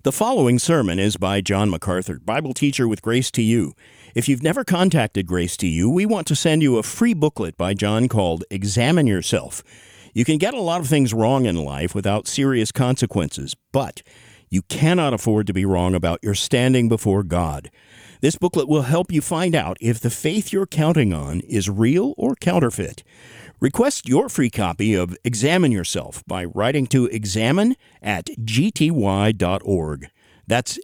The following sermon is by John MacArthur, Bible teacher with Grace to You. If you've never contacted Grace to You, we want to send you a free booklet by John called Examine Yourself. You can get a lot of things wrong in life without serious consequences, but you cannot afford to be wrong about your standing before God. This booklet will help you find out if the faith you're counting on is real or counterfeit. Request your free copy of Examine Yourself by writing to examine@gty.org. That's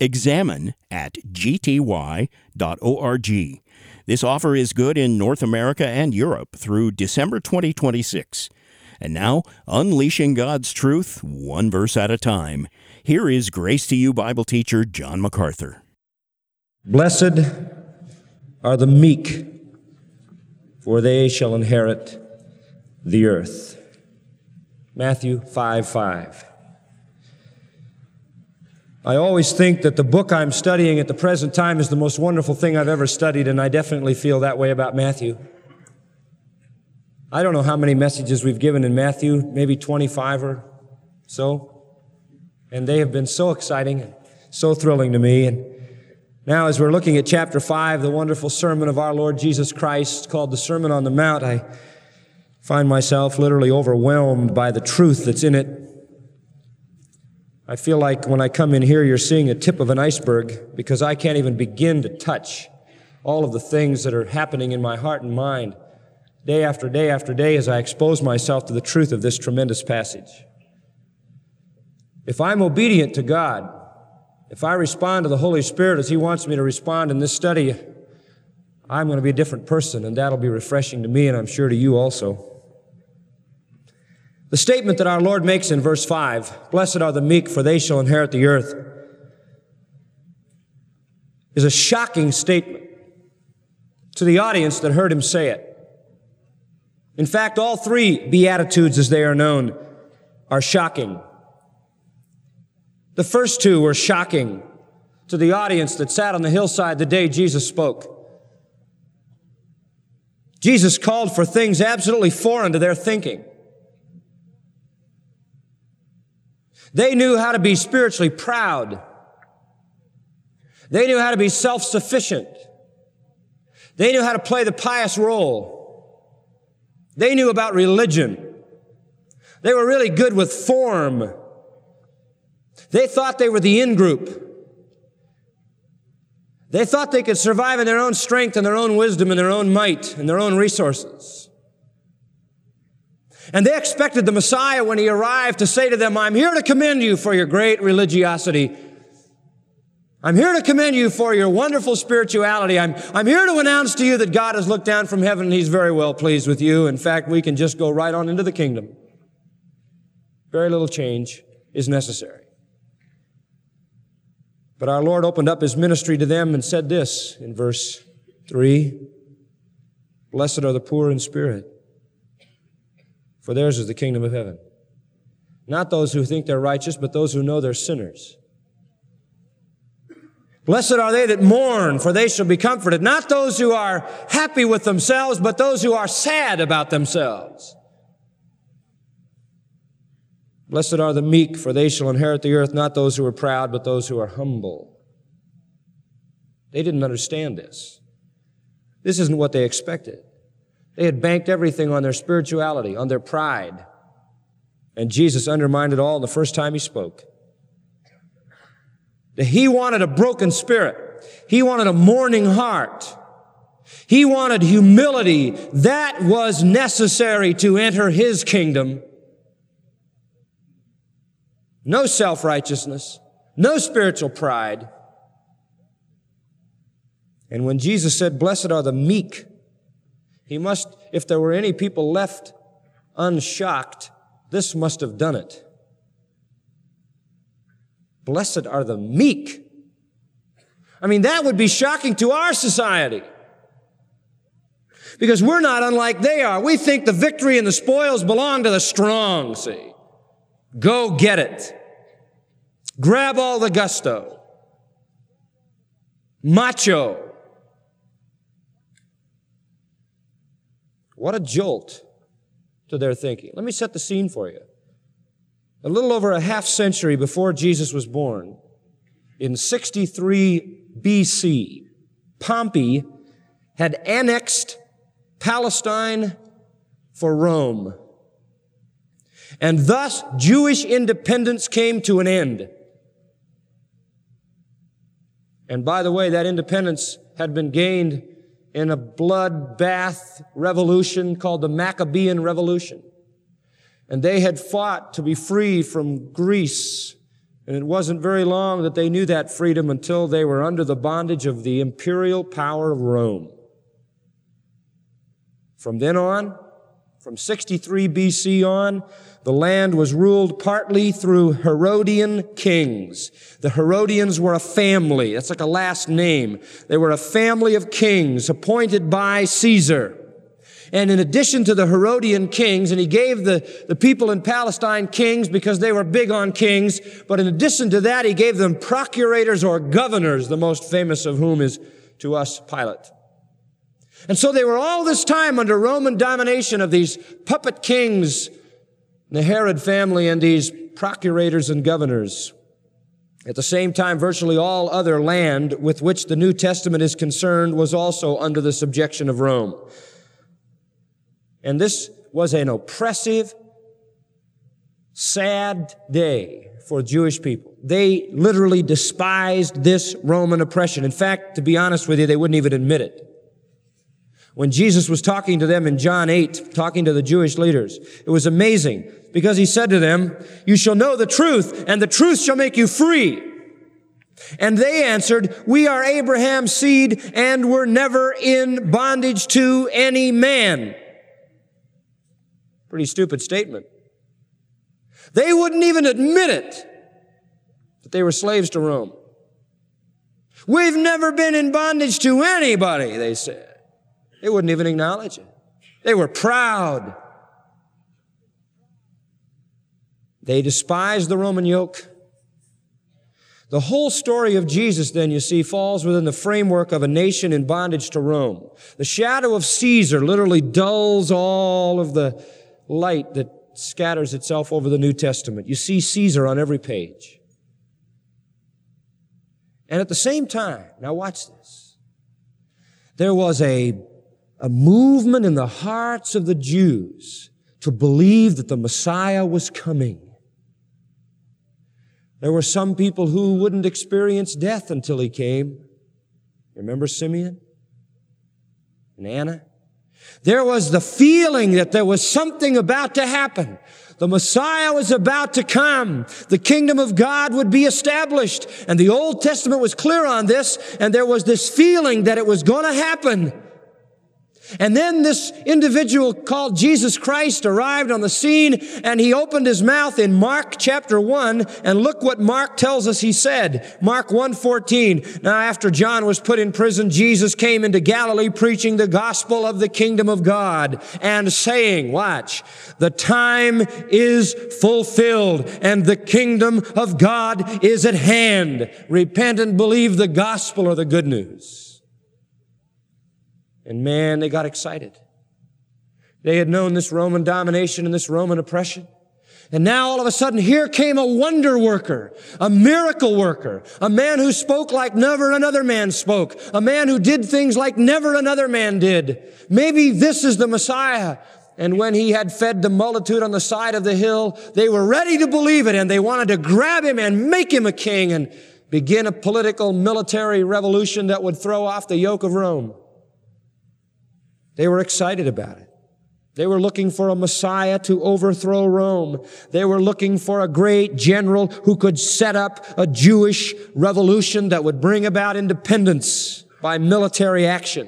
examine@gty.org. This offer is good in North America and Europe through December 2026. And now, unleashing God's truth, one verse at a time. Here is Grace to You Bible teacher John MacArthur. Blessed are the meek, for they shall inherit the earth. Matthew 5:5. I always think that the book I'm studying at the present time is the most wonderful thing I've ever studied, and I definitely feel that way about Matthew. I don't know how many messages we've given in Matthew, maybe 25 or so, and they have been so exciting and so thrilling to me. And now as we're looking at chapter 5, the wonderful sermon of our Lord Jesus Christ called the Sermon on the Mount, I find myself literally overwhelmed by the truth that's in it. I feel like when I come in here, you're seeing a tip of an iceberg because I can't even begin to touch all of the things that are happening in my heart and mind day after day after day as I expose myself to the truth of this tremendous passage. If I'm obedient to God, if I respond to the Holy Spirit as He wants me to respond in this study, I'm going to be a different person, and that'll be refreshing to me, and I'm sure to you also. The statement that our Lord makes in verse 5, "Blessed are the meek, for they shall inherit the earth," is a shocking statement to the audience that heard Him say it. In fact, all three Beatitudes, as they are known, are shocking. The first two were shocking to the audience that sat on the hillside the day Jesus spoke. Jesus called for things absolutely foreign to their thinking. They knew how to be spiritually proud. They knew how to be self-sufficient. They knew how to play the pious role. They knew about religion. They were really good with form. They thought they were the in-group. They thought they could survive in their own strength and their own wisdom and their own might and their own resources. And they expected the Messiah, when He arrived, to say to them, "I'm here to commend you for your great religiosity. I'm here to commend you for your wonderful spirituality. I'm here to announce to you that God has looked down from heaven and He's very well pleased with you. In fact, we can just go right on into the kingdom. Very little change is necessary." But our Lord opened up His ministry to them and said this in verse 3, "Blessed are the poor in spirit, for theirs is the kingdom of heaven." Not those who think they're righteous, but those who know they're sinners. "Blessed are they that mourn, for they shall be comforted." Not those who are happy with themselves, but those who are sad about themselves. "Blessed are the meek, for they shall inherit the earth." Not those who are proud, but those who are humble. They didn't understand this. This isn't what they expected. They had banked everything on their spirituality, on their pride. And Jesus undermined it all the first time He spoke. He wanted a broken spirit. He wanted a mourning heart. He wanted humility. That was necessary to enter His kingdom. No self-righteousness, no spiritual pride. And when Jesus said, "Blessed are the meek," He must, if there were any people left unshocked, this must have done it. Blessed are the meek. I mean, that would be shocking to our society. Because we're not unlike they are. We think the victory and the spoils belong to the strong, see. Go get it. Grab all the gusto. Macho. What a jolt to their thinking. Let me set the scene for you. A little over a half century before Jesus was born, in 63 BC, Pompey had annexed Palestine for Rome. And thus, Jewish independence came to an end. And by the way, that independence had been gained in a bloodbath revolution called the Maccabean Revolution. And they had fought to be free from Greece. And it wasn't very long that they knew that freedom until they were under the bondage of the imperial power of Rome. From then on, from 63 BC on, the land was ruled partly through Herodian kings. The Herodians were a family. That's like a last name. They were a family of kings appointed by Caesar. And in addition to the Herodian kings, and he gave the people in Palestine kings because they were big on kings, but in addition to that, he gave them procurators or governors, the most famous of whom is to us Pilate. And so they were all this time under Roman domination of these puppet kings, the Herod family, and these procurators and governors. At the same time, virtually all other land with which the New Testament is concerned was also under the subjection of Rome. And this was an oppressive, sad day for Jewish people. They literally despised this Roman oppression. In fact, to be honest with you, they wouldn't even admit it. When Jesus was talking to them in John 8, talking to the Jewish leaders, it was amazing because he said to them, "You shall know the truth, and the truth shall make you free." And they answered, "We are Abraham's seed, and were never in bondage to any man." Pretty stupid statement. They wouldn't even admit it, that they were slaves to Rome. "We've never been in bondage to anybody," they said. They wouldn't even acknowledge it. They were proud. They despised the Roman yoke. The whole story of Jesus, then, you see, falls within the framework of a nation in bondage to Rome. The shadow of Caesar literally dulls all of the light that scatters itself over the New Testament. You see Caesar on every page. And at the same time, now watch this, there was a movement in the hearts of the Jews to believe that the Messiah was coming. There were some people who wouldn't experience death until he came. Remember Simeon and Anna? There was the feeling that there was something about to happen. The Messiah was about to come. The kingdom of God would be established. And the Old Testament was clear on this, and there was this feeling that it was going to happen. And then this individual called Jesus Christ arrived on the scene, and he opened his mouth in Mark chapter 1, and look what Mark tells us he said. Mark 1:14. Now after John was put in prison, Jesus came into Galilee preaching the gospel of the kingdom of God and saying, watch, "The time is fulfilled and the kingdom of God is at hand. Repent and believe the gospel," or the good news. And man, they got excited. They had known this Roman domination and this Roman oppression. And now all of a sudden, here came a wonder worker, a miracle worker, a man who spoke like never another man spoke, a man who did things like never another man did. Maybe this is the Messiah. And when he had fed the multitude on the side of the hill, they were ready to believe it, and they wanted to grab him and make him a king and begin a political military revolution that would throw off the yoke of Rome. They were excited about it. They were looking for a Messiah to overthrow Rome. They were looking for a great general who could set up a Jewish revolution that would bring about independence by military action.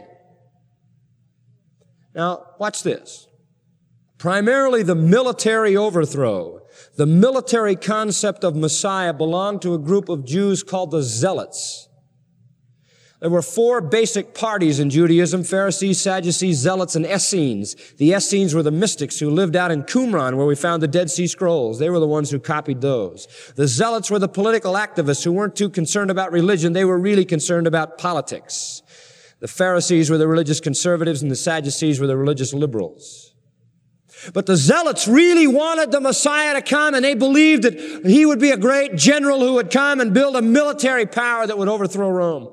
Now, watch this. Primarily the military overthrow, the military concept of Messiah belonged to a group of Jews called the Zealots. There were four basic parties in Judaism: Pharisees, Sadducees, Zealots, and Essenes. The Essenes were the mystics who lived out in Qumran, where we found the Dead Sea Scrolls. They were the ones who copied those. The Zealots were the political activists who weren't too concerned about religion. They were really concerned about politics. The Pharisees were the religious conservatives, and the Sadducees were the religious liberals. But the Zealots really wanted the Messiah to come, and they believed that he would be a great general who would come and build a military power that would overthrow Rome.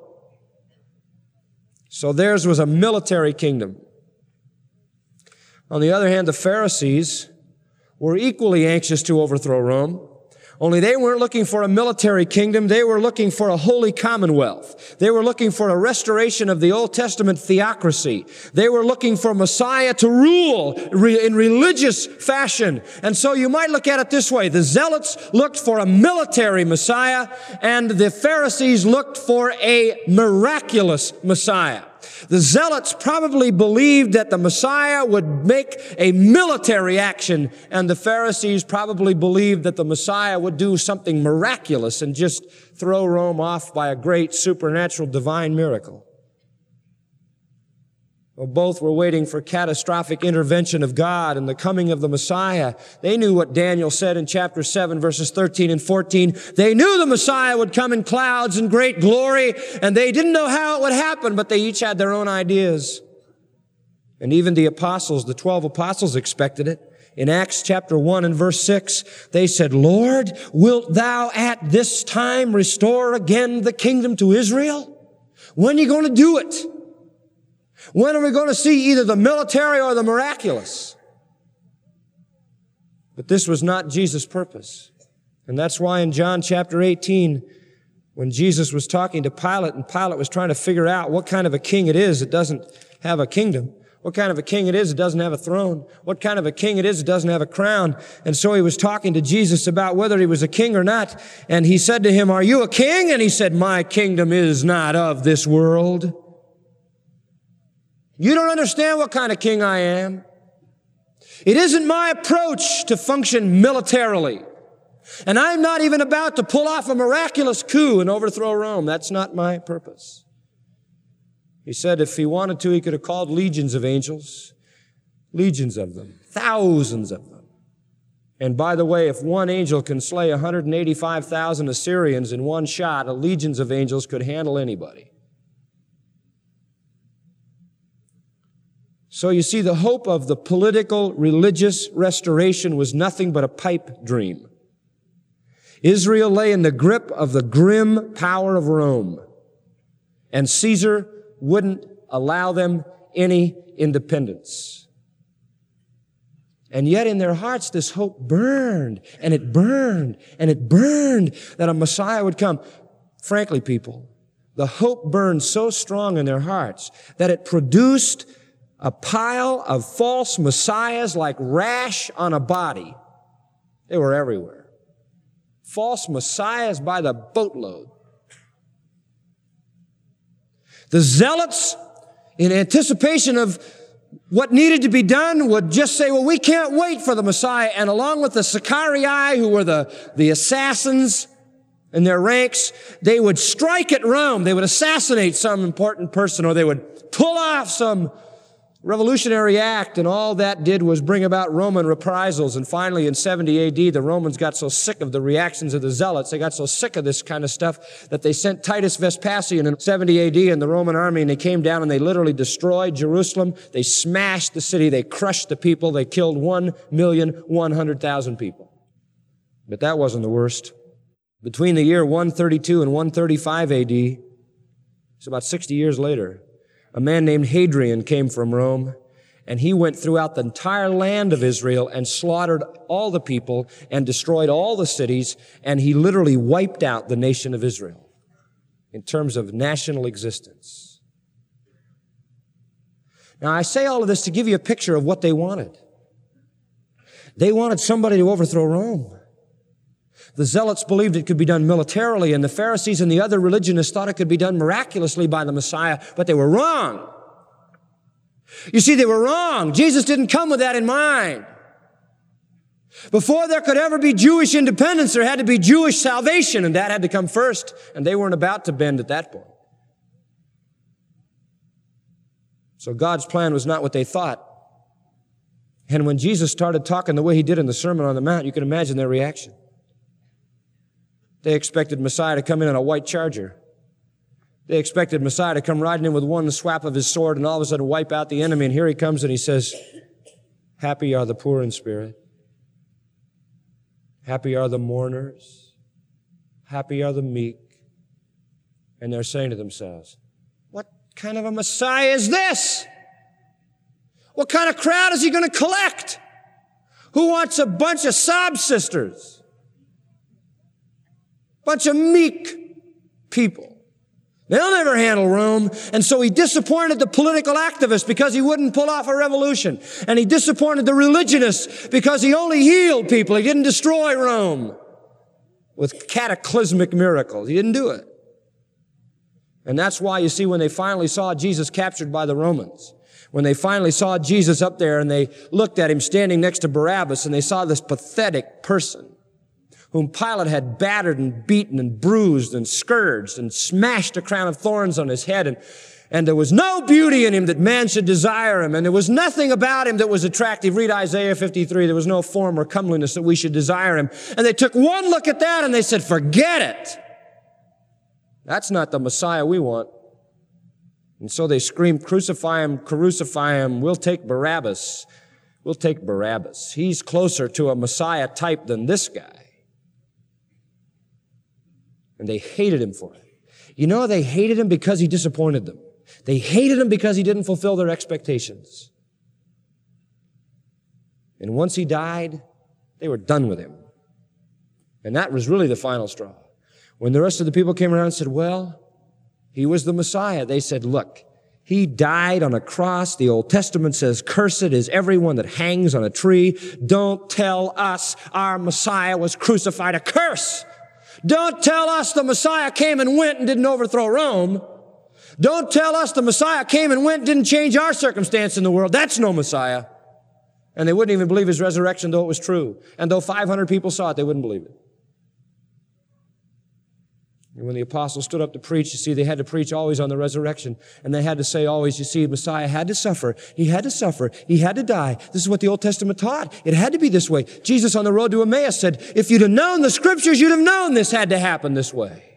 So theirs was a military kingdom. On the other hand, the Pharisees were equally anxious to overthrow Rome. Only they weren't looking for a military kingdom. They were looking for a holy commonwealth. They were looking for a restoration of the Old Testament theocracy. They were looking for Messiah to rule in religious fashion. And so you might look at it this way. The Zealots looked for a military Messiah, and the Pharisees looked for a miraculous Messiah. The Zealots probably believed that the Messiah would make a military action, and the Pharisees probably believed that the Messiah would do something miraculous and just throw Rome off by a great supernatural divine miracle. Well, both were waiting for catastrophic intervention of God and the coming of the Messiah. They knew what Daniel said in chapter 7, verses 13 and 14. They knew the Messiah would come in clouds and great glory, and they didn't know how it would happen, but they each had their own ideas. And even the apostles, the 12 apostles, expected it. In Acts chapter 1 and verse 6, they said, Lord, wilt thou at this time restore again the kingdom to Israel? When are you going to do it? When are we going to see either the military or the miraculous? But this was not Jesus' purpose. And that's why in John chapter 18, when Jesus was talking to Pilate, and Pilate was trying to figure out what kind of a king it is that doesn't have a kingdom, what kind of a king it is that doesn't have a throne, what kind of a king it is that doesn't have a crown. And so he was talking to Jesus about whether he was a king or not. And he said to him, are you a king? And he said, my kingdom is not of this world. You don't understand what kind of king I am. It isn't my approach to function militarily. And I'm not even about to pull off a miraculous coup and overthrow Rome. That's not my purpose. He said if he wanted to, he could have called legions of angels. Legions of them. Thousands of them. And by the way, if one angel can slay 185,000 Assyrians in one shot, a legions of angels could handle anybody. So you see, the hope of the political, religious restoration was nothing but a pipe dream. Israel lay in the grip of the grim power of Rome, and Caesar wouldn't allow them any independence. And yet in their hearts, this hope burned, and it burned, and it burned that a Messiah would come. Frankly, people, the hope burned so strong in their hearts that it produced a pile of false messiahs like rash on a body. They were everywhere. False messiahs by the boatload. The zealots, in anticipation of what needed to be done, would just say, well, we can't wait for the Messiah. And along with the Sicarii, who were the assassins in their ranks, they would strike at Rome. They would assassinate some important person, or they would pull off some revolutionary act, and all that did was bring about Roman reprisals. And finally, in 70 AD, the Romans got so sick of the reactions of the Zealots, they got so sick of this kind of stuff, that they sent Titus Vespasian in 70 AD and the Roman army, and they came down and they literally destroyed Jerusalem. They smashed the city. They crushed the people. They killed 1,100,000 people. But that wasn't the worst. Between the year 132 and 135 AD, it's about 60 years later, a man named Hadrian came from Rome, and he went throughout the entire land of Israel and slaughtered all the people and destroyed all the cities, and he literally wiped out the nation of Israel in terms of national existence. Now, I say all of this to give you a picture of what they wanted. They wanted somebody to overthrow Rome. The Zealots believed it could be done militarily, and the Pharisees and the other religionists thought it could be done miraculously by the Messiah, but they were wrong. You see, they were wrong. Jesus didn't come with that in mind. Before there could ever be Jewish independence, there had to be Jewish salvation, and that had to come first, and they weren't about to bend at that point. So God's plan was not what they thought. And when Jesus started talking the way he did in the Sermon on the Mount, you can imagine their reaction. They expected Messiah to come in on a white charger. They expected Messiah to come riding in with one swap of his sword and all of a sudden wipe out the enemy. And here he comes and he says, Happy are the poor in spirit. Happy are the mourners. Happy are the meek. And they're saying to themselves, what kind of a Messiah is this? What kind of crowd is he going to collect? Who wants a bunch of sob sisters? Bunch of meek people. They'll never handle Rome. And so he disappointed the political activists because he wouldn't pull off a revolution. And he disappointed the religionists because he only healed people. He didn't destroy Rome with cataclysmic miracles. He didn't do it. And that's why you see when they finally saw Jesus captured by the Romans, when they finally saw Jesus up there and they looked at him standing next to Barabbas and they saw this pathetic person whom Pilate had battered and beaten and bruised and scourged and smashed a crown of thorns on his head. And there was no beauty in him that man should desire him. And there was nothing about him that was attractive. Read Isaiah 53. There was no form or comeliness that we should desire him. And they took one look at that and they said, forget it. That's not the Messiah we want. And so they screamed, crucify him, crucify him. We'll take Barabbas. We'll take Barabbas. He's closer to a Messiah type than this guy. And they hated him for it. You know, they hated him because he disappointed them. They hated him because he didn't fulfill their expectations. And once he died, they were done with him. And that was really the final straw. When the rest of the people came around and said, well, he was the Messiah, they said, look, he died on a cross. The Old Testament says, cursed is everyone that hangs on a tree. Don't tell us our Messiah was crucified. A curse. Don't tell us the Messiah came and went and didn't overthrow Rome. Don't tell us the Messiah came and went and didn't change our circumstance in the world. That's no Messiah. And they wouldn't even believe his resurrection, though it was true. And though 500 people saw it, they wouldn't believe it. And when the apostles stood up to preach, you see, they had to preach always on the resurrection. And they had to say always, you see, Messiah had to suffer. He had to suffer. He had to die. This is what the Old Testament taught. It had to be this way. Jesus on the road to Emmaus said, if you'd have known the Scriptures, you'd have known this had to happen this way.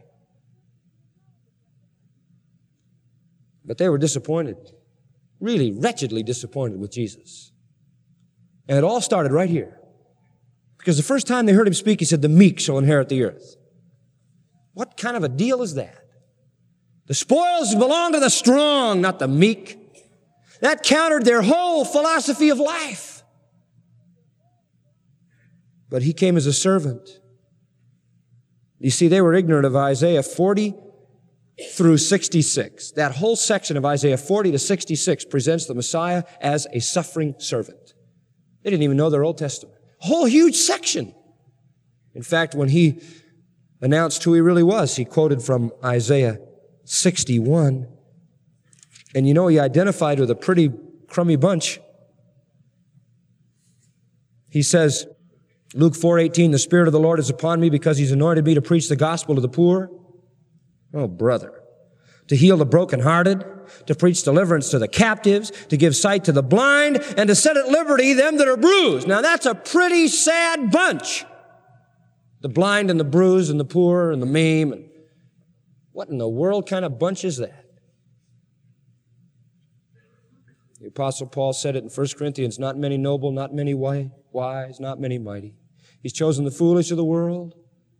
But they were disappointed. Really wretchedly disappointed with Jesus. And it all started right here. Because the first time they heard him speak, he said, the meek shall inherit the earth. What kind of a deal is that? The spoils belong to the strong, not the meek. That countered their whole philosophy of life. But he came as a servant. You see, they were ignorant of Isaiah 40 through 66. That whole section of Isaiah 40 to 66 presents the Messiah as a suffering servant. They didn't even know their Old Testament. A whole huge section. In fact, when he announced who he really was, he quoted from Isaiah 61. And you know, he identified with a pretty crummy bunch. He says, Luke 4:18, the Spirit of the Lord is upon me because he's anointed me to preach the gospel to the poor. Oh, brother. To heal the brokenhearted, to preach deliverance to the captives, to give sight to the blind, and to set at liberty them that are bruised. Now that's a pretty sad bunch. The blind and the bruised and the poor and the maimed. And what in the world kind of bunch is that? The Apostle Paul said it in 1 Corinthians, not many noble, not many wise, not many mighty. He's chosen the foolish of the world.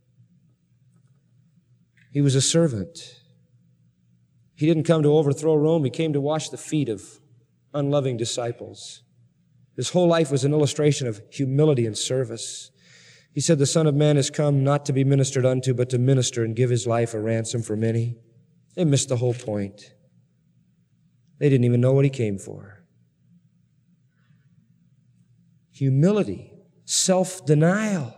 He was a servant. He didn't come to overthrow Rome. He came to wash the feet of unloving disciples. His whole life was an illustration of humility and service. He said, the Son of Man has come not to be ministered unto, but to minister and give his life a ransom for many. They missed the whole point. They didn't even know what he came for. Humility, self-denial.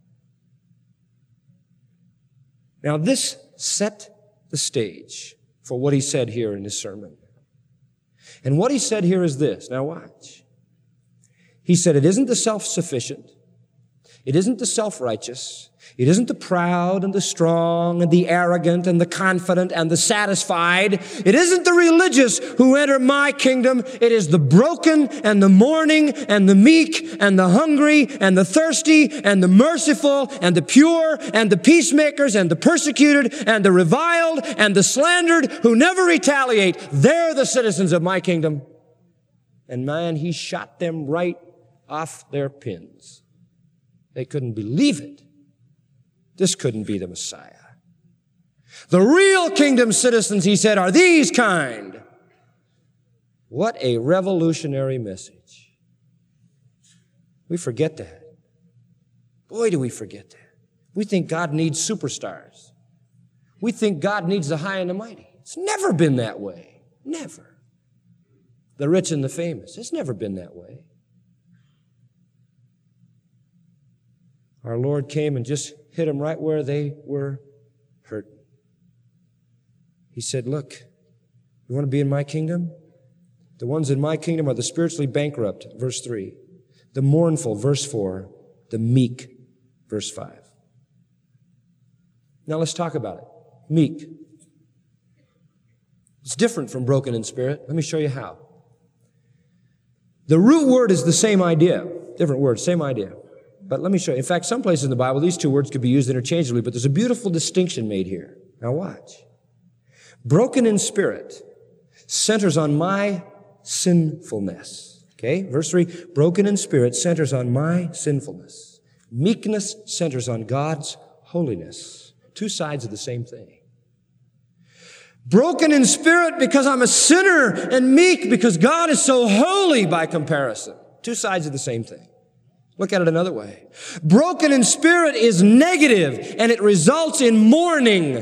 Now this set the stage for what he said here in his sermon. And what he said here is this. Now watch. He said, it isn't the self-sufficient. It isn't the self-righteous. It isn't the proud and the strong and the arrogant and the confident and the satisfied. It isn't the religious who enter my kingdom. It is the broken and the mourning and the meek and the hungry and the thirsty and the merciful and the pure and the peacemakers and the persecuted and the reviled and the slandered who never retaliate. They're the citizens of my kingdom. And man, he shot them right off their pins. They couldn't believe it. This couldn't be the Messiah. The real kingdom citizens, he said, are these kind. What a revolutionary message. We forget that. Boy, do we forget that. We think God needs superstars. We think God needs the high and the mighty. It's never been that way. Never. The rich and the famous. It's never been that way. Our Lord came and just hit them right where they were hurt. He said, look, you want to be in my kingdom? The ones in my kingdom are the spiritually bankrupt, verse 3. The mournful, verse 4. The meek, verse 5. Now let's talk about it. Meek. It's different from broken in spirit. Let me show you how. The root word is the same idea. Different word, same idea. But let me show you. In fact, some places in the Bible, these two words could be used interchangeably, but there's a beautiful distinction made here. Now watch. Broken in spirit centers on my sinfulness. Okay? Verse 3, broken in spirit centers on my sinfulness. Meekness centers on God's holiness. Two sides of the same thing. Broken in spirit because I'm a sinner, and meek because God is so holy by comparison. Two sides of the same thing. Look at it another way. Broken in spirit is negative, and it results in mourning.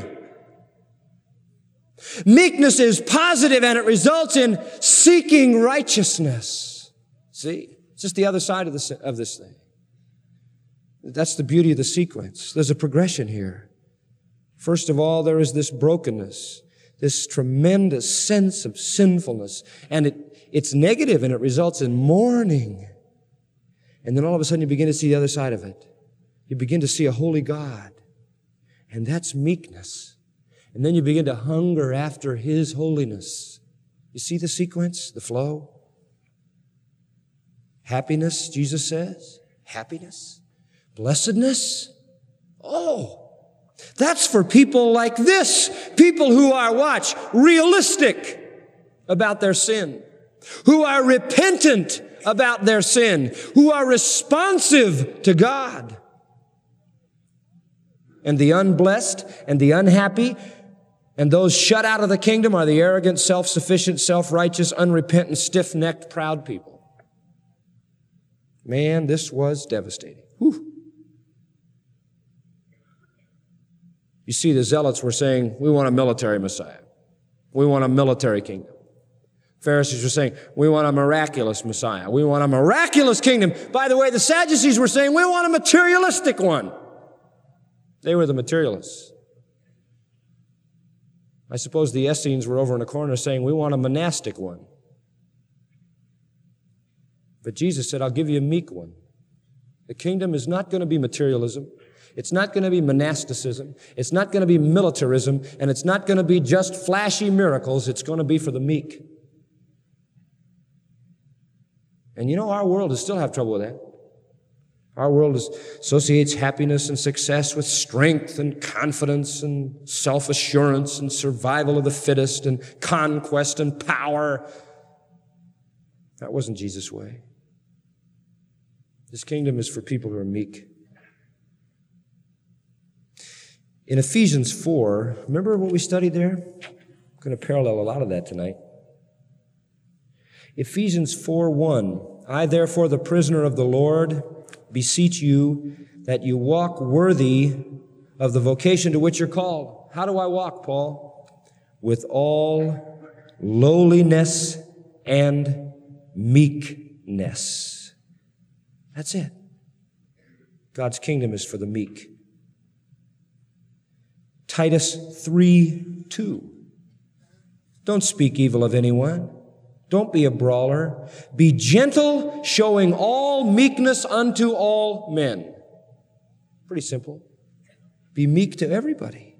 Meekness is positive, and it results in seeking righteousness. See? It's just the other side of this thing. That's the beauty of the sequence. There's a progression here. First of all, there is this brokenness, this tremendous sense of sinfulness, and it's negative, and it results in mourning. And then all of a sudden you begin to see the other side of it. You begin to see a holy God. And that's meekness. And then you begin to hunger after His holiness. You see the sequence, the flow? Happiness, Jesus says. Happiness. Blessedness. Oh, that's for people like this. People who are, watch, realistic about their sin. Who are repentant about their sin, who are responsive to God. And the unblessed and the unhappy and those shut out of the kingdom are the arrogant, self-sufficient, self-righteous, unrepentant, stiff-necked, proud people. Man, this was devastating. Whew. You see, the zealots were saying, we want a military Messiah. We want a military kingdom. Pharisees were saying, we want a miraculous Messiah. We want a miraculous kingdom. By the way, the Sadducees were saying, we want a materialistic one. They were the materialists. I suppose the Essenes were over in a corner saying, we want a monastic one. But Jesus said, I'll give you a meek one. The kingdom is not going to be materialism. It's not going to be monasticism. It's not going to be militarism. And it's not going to be just flashy miracles. It's going to be for the meek. And you know, our world will still have trouble with that. Our world associates happiness and success with strength and confidence and self-assurance and survival of the fittest and conquest and power. That wasn't Jesus' way. This kingdom is for people who are meek. In Ephesians 4, remember what we studied there? I'm going to parallel a lot of that tonight. Ephesians 4:1, I therefore, the prisoner of the Lord, beseech you that you walk worthy of the vocation to which you're called. How do I walk, Paul? With all lowliness and meekness. That's it. God's kingdom is for the meek. Titus 3:2. Don't speak evil of anyone. Don't be a brawler. Be gentle, showing all meekness unto all men. Pretty simple. Be meek to everybody.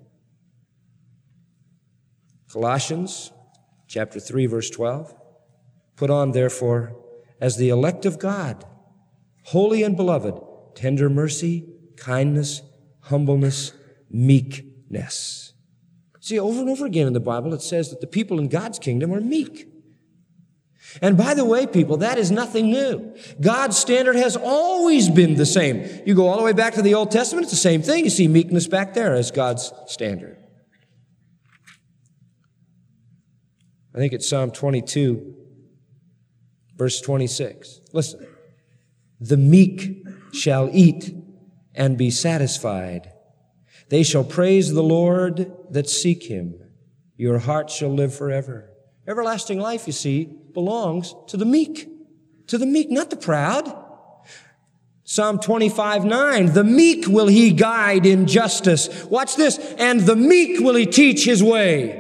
Colossians chapter 3, verse 12. Put on, therefore, as the elect of God, holy and beloved, tender mercy, kindness, humbleness, meekness. See, over and over again in the Bible, it says that the people in God's kingdom are meek. And by the way, people, that is nothing new. God's standard has always been the same. You go all the way back to the Old Testament, it's the same thing. You see meekness back there as God's standard. I think it's Psalm 22, verse 26. Listen. The meek shall eat and be satisfied. They shall praise the Lord that seek him. Your heart shall live forever. Everlasting life, you see, belongs to the meek. To the meek, not the proud. Psalm 25:9, the meek will he guide in justice. Watch this. And the meek will he teach his way.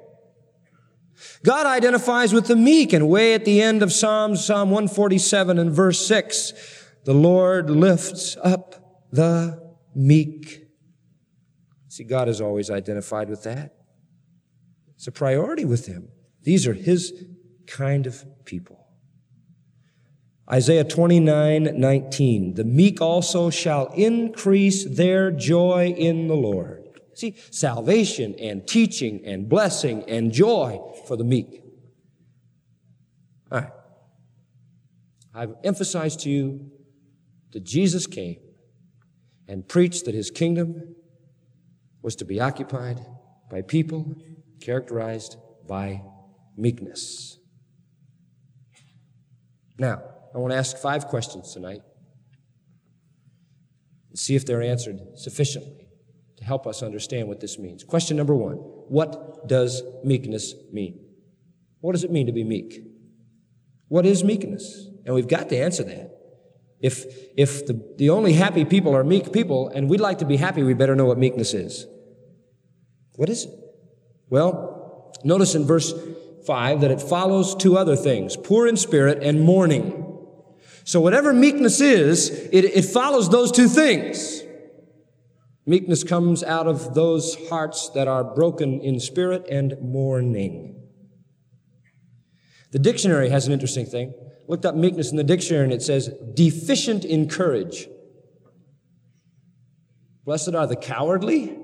God identifies with the meek, and way at the end of Psalm 147 and verse 6, the Lord lifts up the meek. See, God is always identified with that. It's a priority with him. These are his kind of people. Isaiah 29:19, the meek also shall increase their joy in the Lord. See, salvation and teaching and blessing and joy for the meek. All right. I've emphasized to you that Jesus came and preached that his kingdom was to be occupied by people characterized by meekness. Now, I want to ask 5 questions tonight and see if they're answered sufficiently to help us understand what this means. Question number 1, what does meekness mean? What does it mean to be meek? What is meekness? And we've got to answer that. If the only happy people are meek people, and we'd like to be happy, we better know what meekness is. What is it? Well, notice in verse 5 that it follows 2 other things, poor in spirit and mourning. So whatever meekness is, it follows those 2 things. Meekness comes out of those hearts that are broken in spirit and mourning. The dictionary has an interesting thing. Looked up meekness in the dictionary and it says, deficient in courage. Blessed are the cowardly.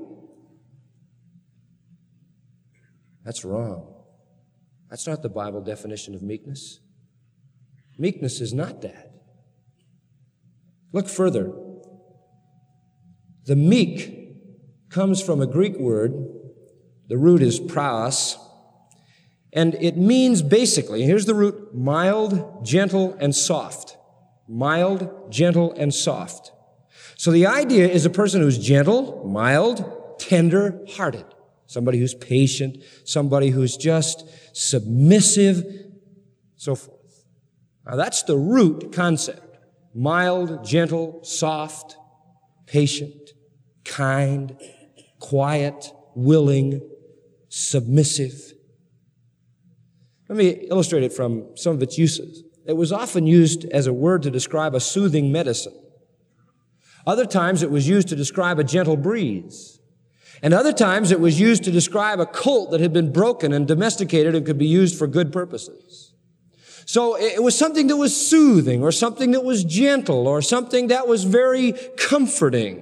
That's wrong. That's not the Bible definition of meekness. Meekness is not that. Look further. The meek comes from a Greek word. The root is praos, and it means basically, here's the root, mild, gentle, and soft. Mild, gentle, and soft. So the idea is a person who's gentle, mild, tender-hearted. Somebody who's patient, somebody who's just submissive, so forth. Now that's the root concept. Mild, gentle, soft, patient, kind, quiet, willing, submissive. Let me illustrate it from some of its uses. It was often used as a word to describe a soothing medicine. Other times it was used to describe a gentle breeze. And other times it was used to describe a colt that had been broken and domesticated and could be used for good purposes. So it was something that was soothing, or something that was gentle, or something that was very comforting.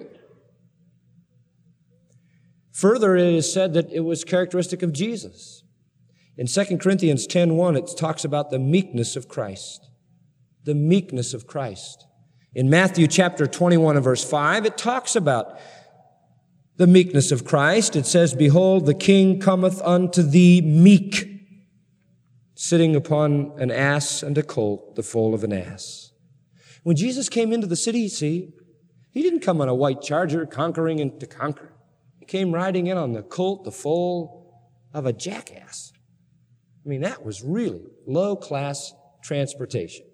Further, it is said that it was characteristic of Jesus. In 2 Corinthians 10:1, it talks about the meekness of Christ. The meekness of Christ. In Matthew chapter 21 and verse 5, it talks about the meekness of Christ. It says, behold, the king cometh unto thee meek, sitting upon an ass and a colt, the foal of an ass. When Jesus came into the city, see, he didn't come on a white charger conquering and to conquer. He came riding in on the colt, the foal of a jackass. I mean, that was really low-class transportation.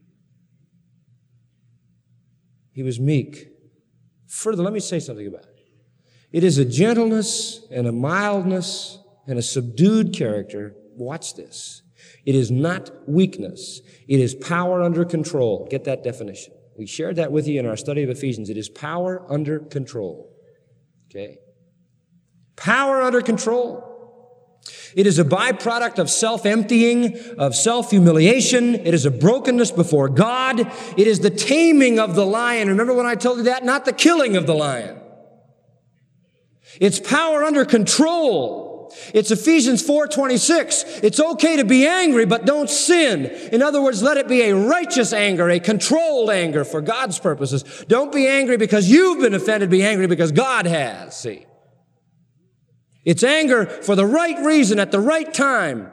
He was meek. Further, let me say something about it. It is a gentleness and a mildness and a subdued character. Watch this. It is not weakness. It is power under control. Get that definition. We shared that with you in our study of Ephesians. It is power under control. Okay? Power under control. It is a byproduct of self-emptying, of self-humiliation. It is a brokenness before God. It is the taming of the lion. Remember when I told you that? Not the killing of the lion. It's power under control. It's Ephesians 4:26. It's okay to be angry, but don't sin. In other words, let it be a righteous anger, a controlled anger for God's purposes. Don't be angry because you've been offended. Be angry because God has, see. It's anger for the right reason at the right time.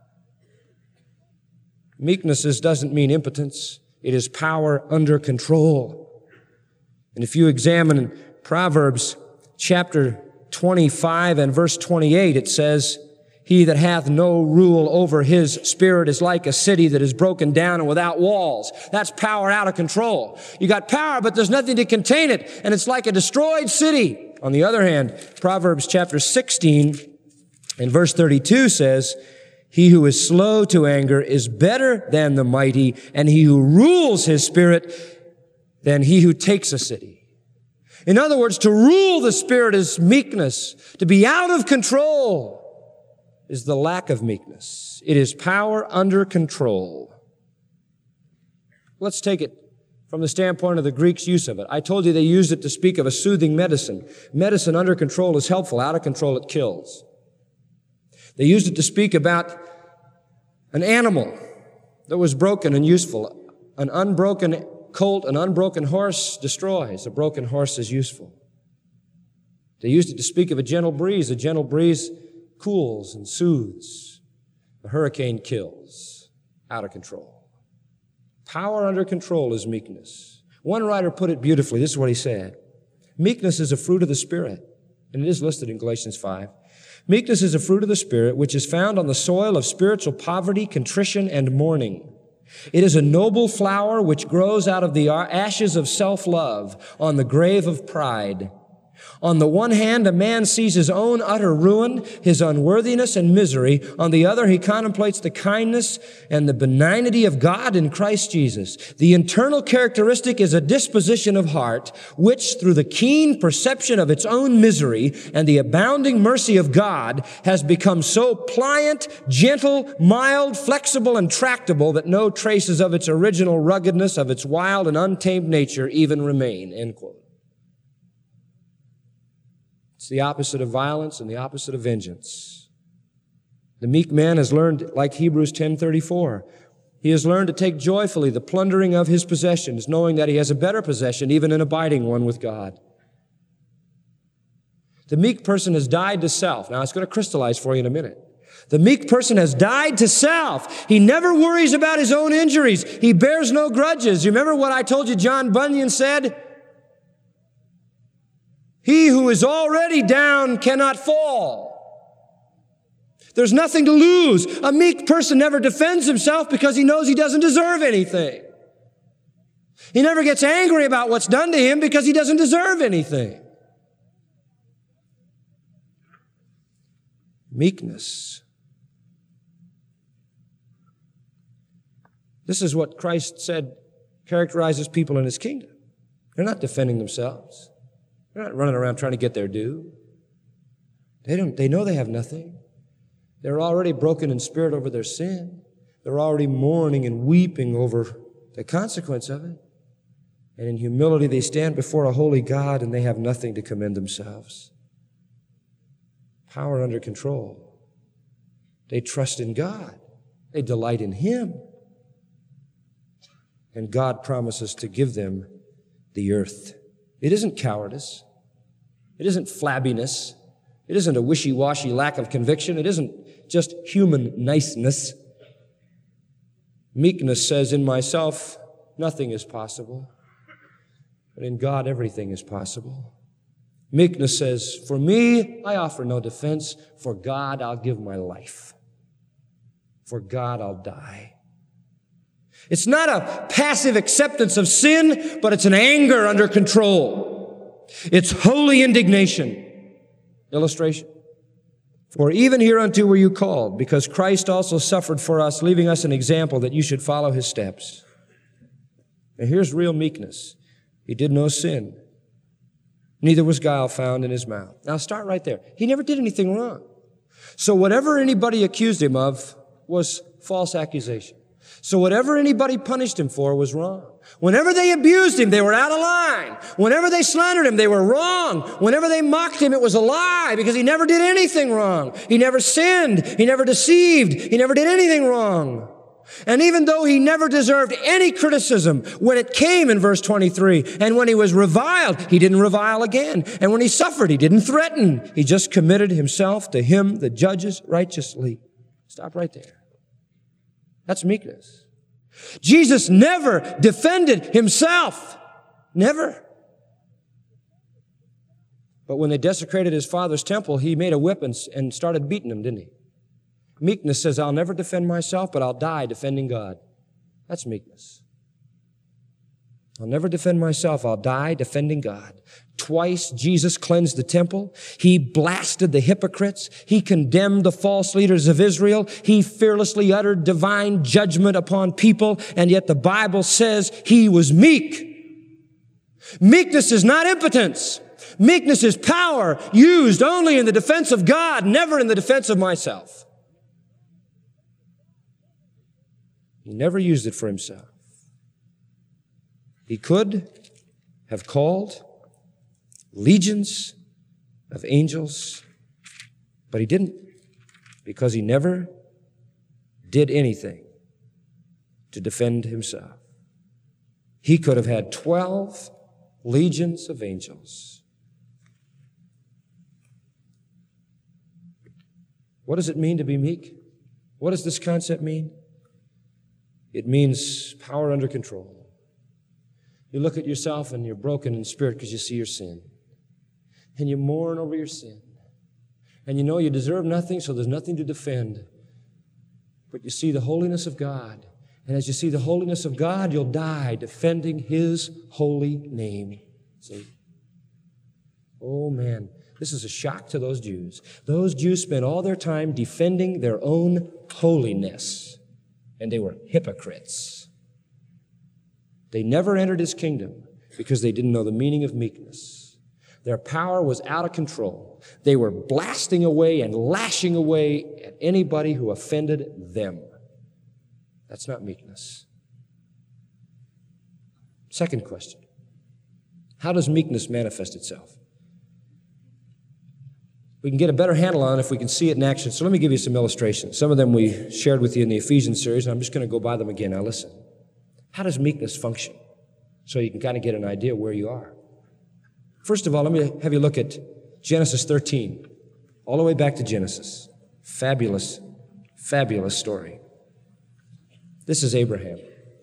Meekness doesn't mean impotence. It is power under control. And if you examine Proverbs chapter 25 and verse 28, it says, he that hath no rule over his spirit is like a city that is broken down and without walls. That's power out of control. You got power, but there's nothing to contain it, and it's like a destroyed city. On the other hand, Proverbs chapter 16 and verse 32 says, he who is slow to anger is better than the mighty, and he who rules his spirit than he who takes a city. In other words, to rule the spirit is meekness. To be out of control is the lack of meekness. It is power under control. Let's take it from the standpoint of the Greeks' use of it. I told you they used it to speak of a soothing medicine. Medicine under control is helpful. Out of control, it kills. They used it to speak about an animal that was broken and useful. An unbroken colt, an unbroken horse destroys. A broken horse is useful. They used it to speak of a gentle breeze. A gentle breeze cools and soothes. A hurricane kills. Out of control. Power under control is meekness. One writer put it beautifully. This is what he said. Meekness is a fruit of the Spirit. And it is listed in Galatians 5. Meekness is a fruit of the Spirit, which is found on the soil of spiritual poverty, contrition, and mourning. It is a noble flower which grows out of the ashes of self-love on the grave of pride. On the one hand, a man sees his own utter ruin, his unworthiness and misery. On the other, he contemplates the kindness and the benignity of God in Christ Jesus. The internal characteristic is a disposition of heart, which through the keen perception of its own misery and the abounding mercy of God has become so pliant, gentle, mild, flexible, and tractable that no traces of its original ruggedness, of its wild and untamed nature even remain. End quote. It's the opposite of violence and the opposite of vengeance. The meek man has learned, like Hebrews 10:34, he has learned to take joyfully the plundering of his possessions, knowing that he has a better possession, even an abiding one with God. The meek person has died to self. Now, it's going to crystallize for you in a minute. The meek person has died to self. He never worries about his own injuries. He bears no grudges. You remember what I told you John Bunyan said? He who is already down cannot fall. There's nothing to lose. A meek person never defends himself because he knows he doesn't deserve anything. He never gets angry about what's done to him because he doesn't deserve anything. Meekness. This is what Christ said characterizes people in His kingdom. They're not defending themselves. They're not running around trying to get their due. They know they have nothing. They're already broken in spirit over their sin. They're already mourning and weeping over the consequence of it. And in humility, they stand before a holy God and they have nothing to commend themselves. Power under control. They trust in God. They delight in Him. And God promises to give them the earth. It isn't cowardice. It isn't flabbiness. It isn't a wishy-washy lack of conviction. It isn't just human niceness. Meekness says, in myself, nothing is possible. But in God, everything is possible. Meekness says, for me, I offer no defense. For God, I'll give my life. For God, I'll die. It's not a passive acceptance of sin, but it's an anger under control. It's holy indignation. Illustration. For even hereunto were you called, because Christ also suffered for us, leaving us an example that you should follow His steps. And here's real meekness. He did no sin. Neither was guile found in His mouth. Now start right there. He never did anything wrong. So whatever anybody accused Him of was false accusation. So whatever anybody punished Him for was wrong. Whenever they abused him, they were out of line. Whenever they slandered him, they were wrong. Whenever they mocked him, it was a lie because he never did anything wrong. He never sinned. He never deceived. He never did anything wrong. And even though he never deserved any criticism, when it came in verse 23, and when he was reviled, he didn't revile again. And when he suffered, he didn't threaten. He just committed himself to him that judges righteously. Stop right there. That's meekness. Jesus never defended himself. Never. But when they desecrated his father's temple, he made a whip and started beating them, didn't he? Meekness says, I'll never defend myself, but I'll die defending God. That's meekness. I'll never defend myself. I'll die defending God. Twice Jesus cleansed the temple. He blasted the hypocrites. He condemned the false leaders of Israel. He fearlessly uttered divine judgment upon people. And yet the Bible says he was meek. Meekness is not impotence. Meekness is power used only in the defense of God, never in the defense of myself. He never used it for himself. He could have called legions of angels, but he didn't, because he never did anything to defend himself. He could have had 12 legions of angels. What does it mean to be meek? What does this concept mean? It means power under control. You look at yourself and you're broken in spirit because you see your sin. And you mourn over your sin. And you know you deserve nothing, so there's nothing to defend. But you see the holiness of God. And as you see the holiness of God, you'll die defending his holy name. See? Oh man, this is a shock to those Jews. Those Jews spent all their time defending their own holiness. And they were hypocrites. They never entered his kingdom because they didn't know the meaning of meekness. Their power was out of control. They were blasting away and lashing away at anybody who offended them. That's not meekness. Second question. How does meekness manifest itself? We can get a better handle on it if we can see it in action. So let me give you some illustrations. Some of them we shared with you in the Ephesians series, and I'm just going to go by them again. Now listen. How does meekness function? So you can kind of get an idea where you are. First of all, let me have you look at Genesis 13, all the way back to Genesis. Fabulous, fabulous story. This is Abraham.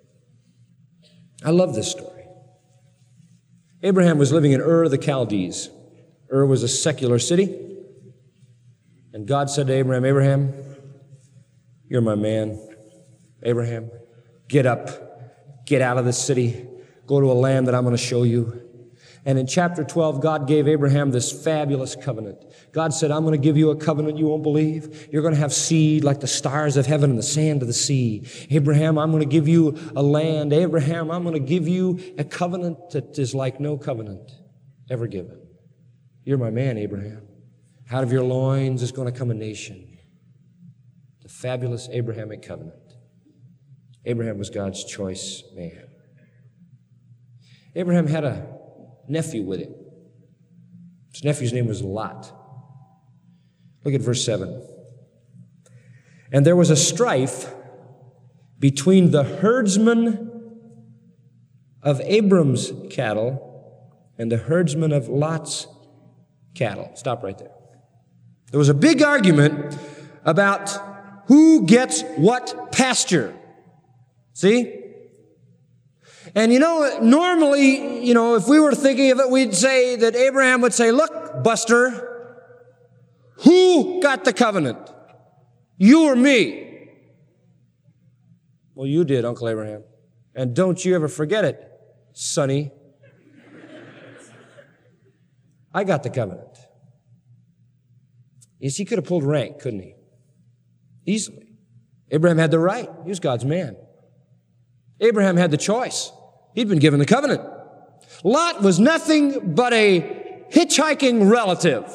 I love this story. Abraham was living in Ur of the Chaldees. Ur was a secular city. And God said to Abraham, Abraham, you're my man. Abraham, get up, get out of this city, go to a land that I'm going to show you. And in chapter 12, God gave Abraham this fabulous covenant. God said, I'm going to give you a covenant you won't believe. You're going to have seed like the stars of heaven and the sand of the sea. Abraham, I'm going to give you a land. Abraham, I'm going to give you a covenant that is like no covenant ever given. You're my man, Abraham. Out of your loins is going to come a nation. The fabulous Abrahamic covenant. Abraham was God's choice man. Abraham had a nephew with him. His nephew's name was Lot. Look at verse 7. And there was a strife between the herdsmen of Abram's cattle and the herdsmen of Lot's cattle. Stop right there. There was a big argument about who gets what pasture. See? And normally, if we were thinking of it, we'd say that Abraham would say, look, Buster, who got the covenant? You or me? Well, you did, Uncle Abraham. And don't you ever forget it, Sonny. I got the covenant. Yes, he could have pulled rank, couldn't he? Easily. Abraham had the right. He was God's man. Abraham had the choice. He'd been given the covenant. Lot was nothing but a hitchhiking relative.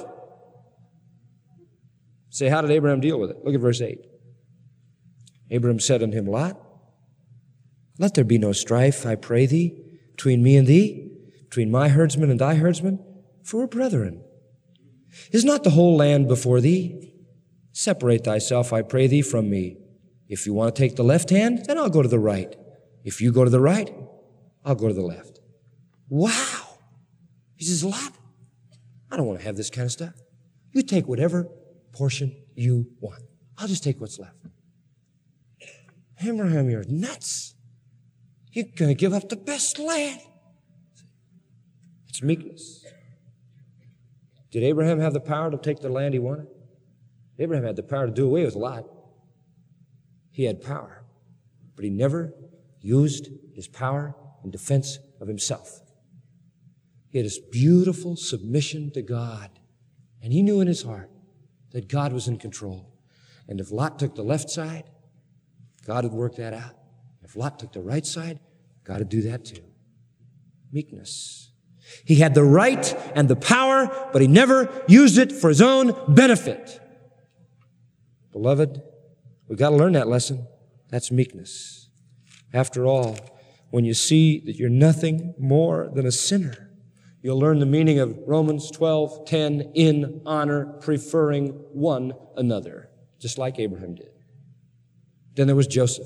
Say, how did Abraham deal with it? Look at verse 8. Abraham said unto him, Lot, Let there be no strife, I pray thee, between me and thee, between my herdsmen and thy herdsmen, for we're brethren. Is not the whole land before thee? Separate thyself, I pray thee, from me. If you want to take the left hand, then I'll go to the right. If you go to the right, I'll go to the left. Wow! He says, Lot, I don't want to have this kind of stuff. You take whatever portion you want. I'll just take what's left. Abraham, you're nuts. You're going to give up the best land. It's meekness. Did Abraham have the power to take the land he wanted? Abraham had the power to do away with Lot. He had power, but he never used his power in defense of himself. He had this beautiful submission to God, and he knew in his heart that God was in control. And if Lot took the left side, God would work that out. If Lot took the right side, God would do that too. Meekness. He had the right and the power, but he never used it for his own benefit. Beloved, we've got to learn that lesson. That's meekness. After all, when you see that you're nothing more than a sinner, you'll learn the meaning of Romans 12:10, in honor, preferring one another, just like Abraham did. Then there was Joseph.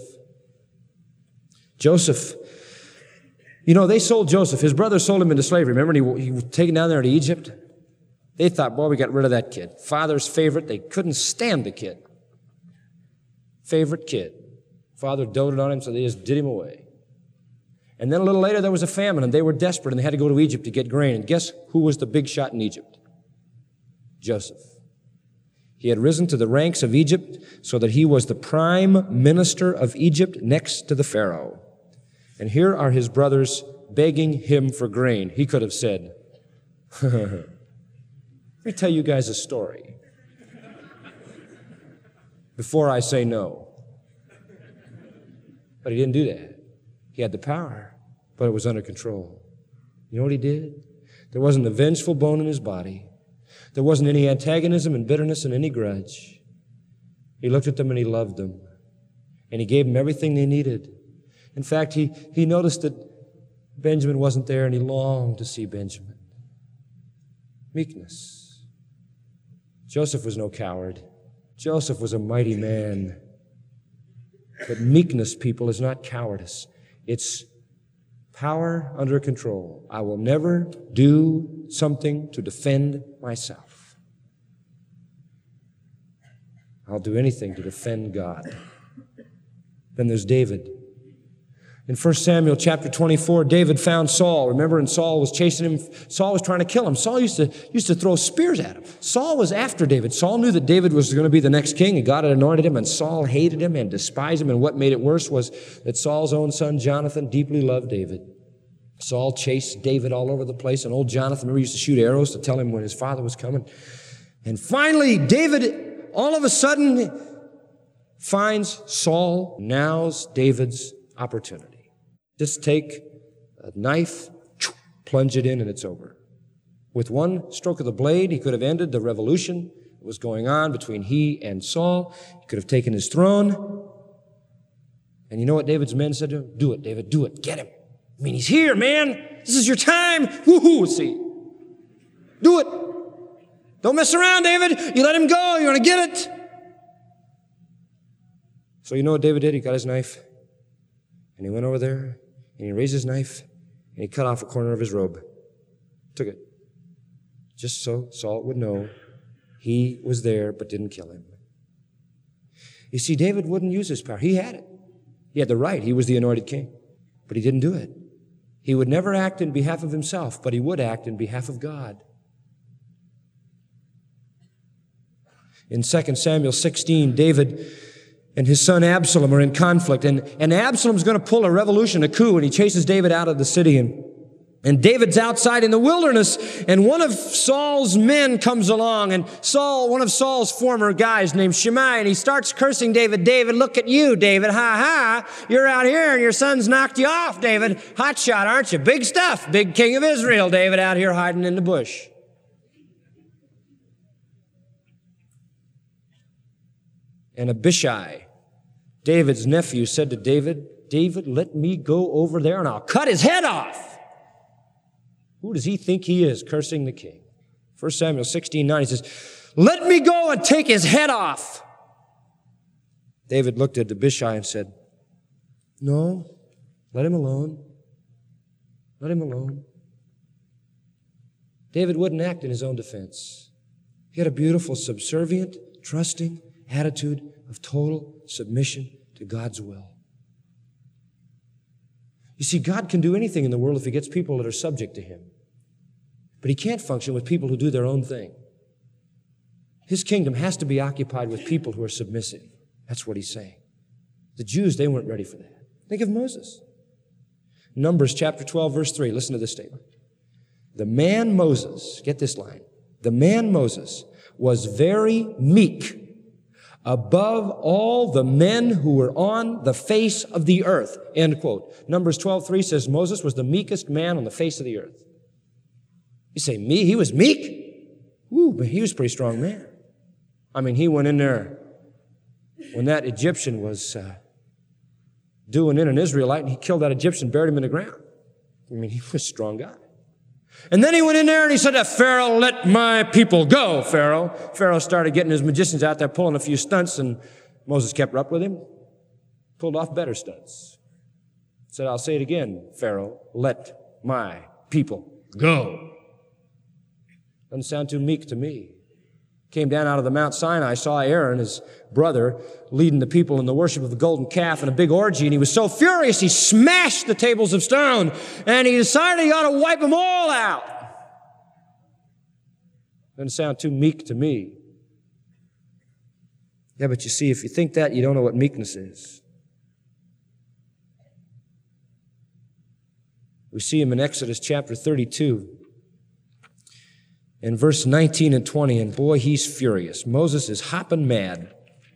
Joseph, they sold Joseph. His brothers sold him into slavery. Remember, he was taken down there to Egypt? They thought, boy, we got rid of that kid. Father's favorite. They couldn't stand the kid. Favorite kid. Father doted on him, so they just did him away. And then a little later, there was a famine, and they were desperate, and they had to go to Egypt to get grain. And guess who was the big shot in Egypt? Joseph. He had risen to the ranks of Egypt so that he was the prime minister of Egypt next to the Pharaoh. And here are his brothers begging him for grain. He could have said, let me tell you guys a story before I say no. But he didn't do that. He had the power, but it was under control. You know what he did? There wasn't a vengeful bone in his body. There wasn't any antagonism and bitterness and any grudge. He looked at them and he loved them. And he gave them everything they needed. In fact, he noticed that Benjamin wasn't there and he longed to see Benjamin. Meekness. Joseph was no coward. Joseph was a mighty man. But meekness, people, is not cowardice. It's power under control. I will never do something to defend myself. I'll do anything to defend God. Then there's David. In 1 Samuel chapter 24, David found Saul. Remember, and Saul was chasing him. Saul was trying to kill him. Saul used to throw spears at him. Saul was after David. Saul knew that David was going to be the next king, and God had anointed him, and Saul hated him and despised him. And what made it worse was that Saul's own son, Jonathan, deeply loved David. Saul chased David all over the place, and old Jonathan, remember, used to shoot arrows to tell him when his father was coming. And finally, David, all of a sudden, finds Saul. Now's David's opportunity. Just take a knife, plunge it in, and it's over. With one stroke of the blade, he could have ended the revolution that was going on between he and Saul. He could have taken his throne. And you know what David's men said to him? Do it, David, do it. Get him. I mean, he's here, man. This is your time. Woohoo, see. Do it. Don't mess around, David. You let him go. You want to get it. So you know what David did? He got his knife, and he went over there, and he raised his knife, and he cut off a corner of his robe. Took it. Just so Saul would know he was there but didn't kill him. You see, David wouldn't use his power. He had it. He had the right. He was the anointed king. But he didn't do it. He would never act in behalf of himself, but he would act in behalf of God. In 2 Samuel 16, David and his son Absalom are in conflict, and Absalom's going to pull a revolution, a coup, and he chases David out of the city, and David's outside in the wilderness, and one of Saul's men comes along, and one of Saul's former guys named Shimei, and he starts cursing David. David, look at you, David, ha ha, you're out here and your son's knocked you off, David. Hot shot, aren't you? Big stuff, big king of Israel, David, out here hiding in the bush. And Abishai, David's nephew, said to David, David, let me go over there and I'll cut his head off. Who does he think he is, cursing the king? 1 Samuel 16:9, he says, let me go and take his head off. David looked at Abishai and said, no, let him alone. Let him alone. David wouldn't act in his own defense. He had a beautiful, subservient, trusting attitude of total submission to God's will. You see, God can do anything in the world if he gets people that are subject to him. But he can't function with people who do their own thing. His kingdom has to be occupied with people who are submissive. That's what he's saying. The Jews, they weren't ready for that. Think of Moses. Numbers chapter 12, verse 3. Listen to this statement. The man Moses, get this line, the man Moses was very meek above all the men who were on the face of the earth. End quote. Numbers 12:3 says Moses was the meekest man on the face of the earth. You say, me? He was meek? Ooh, but he was a pretty strong man. I mean, he went in there when that Egyptian was doing in an Israelite, and he killed that Egyptian, buried him in the ground. I mean, he was a strong guy. And then he went in there and he said to Pharaoh, let my people go, Pharaoh. Pharaoh started getting his magicians out there pulling a few stunts, and Moses kept up with him, pulled off better stunts. Said, I'll say it again, Pharaoh, let my people go. Doesn't sound too meek to me. Came down out of the Mount Sinai, saw Aaron, his brother, leading the people in the worship of the golden calf in a big orgy, and he was so furious he smashed the tables of stone, and he decided he ought to wipe them all out. Doesn't sound too meek to me. Yeah, but you see, if you think that, you don't know what meekness is. We see him in Exodus chapter 32. In verse 19 and 20, and boy, he's furious. Moses is hopping mad.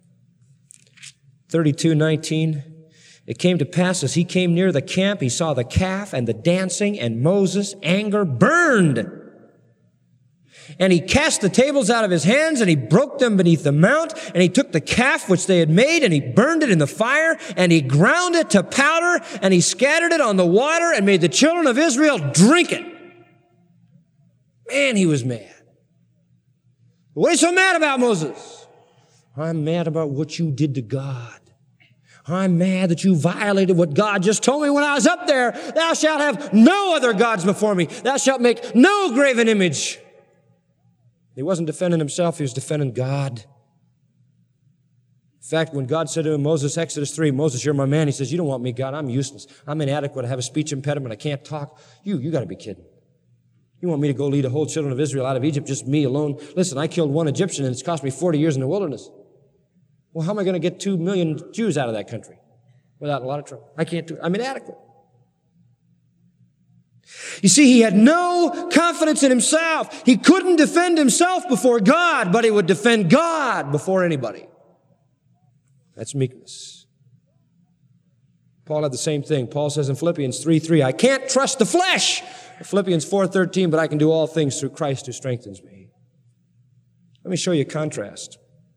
32:19, it came to pass as he came near the camp, he saw the calf and the dancing, and Moses' anger burned. And he cast the tables out of his hands, and he broke them beneath the mount, and he took the calf which they had made, and he burned it in the fire, and he ground it to powder, and he scattered it on the water, and made the children of Israel drink it. Man, he was mad. What are you so mad about, Moses? I'm mad about what you did to God. I'm mad that you violated what God just told me when I was up there. Thou shalt have no other gods before me. Thou shalt make no graven image. He wasn't defending himself. He was defending God. In fact, when God said to him, Moses, Exodus 3, Moses, you're my man. He says, you don't want me, God. I'm useless. I'm inadequate. I have a speech impediment. I can't talk. You got to be kidding. You want me to go lead the whole children of Israel out of Egypt, just me alone? Listen, I killed one Egyptian and it's cost me 40 years in the wilderness. Well, how am I going to get 2 million Jews out of that country without a lot of trouble? I can't do it. I'm inadequate. You see, he had no confidence in himself. He couldn't defend himself before God, but he would defend God before anybody. That's meekness. Paul had the same thing. Paul says in Philippians 3:3, I can't trust the flesh. Philippians 4:13, but I can do all things through Christ who strengthens me. Let me show you a contrast.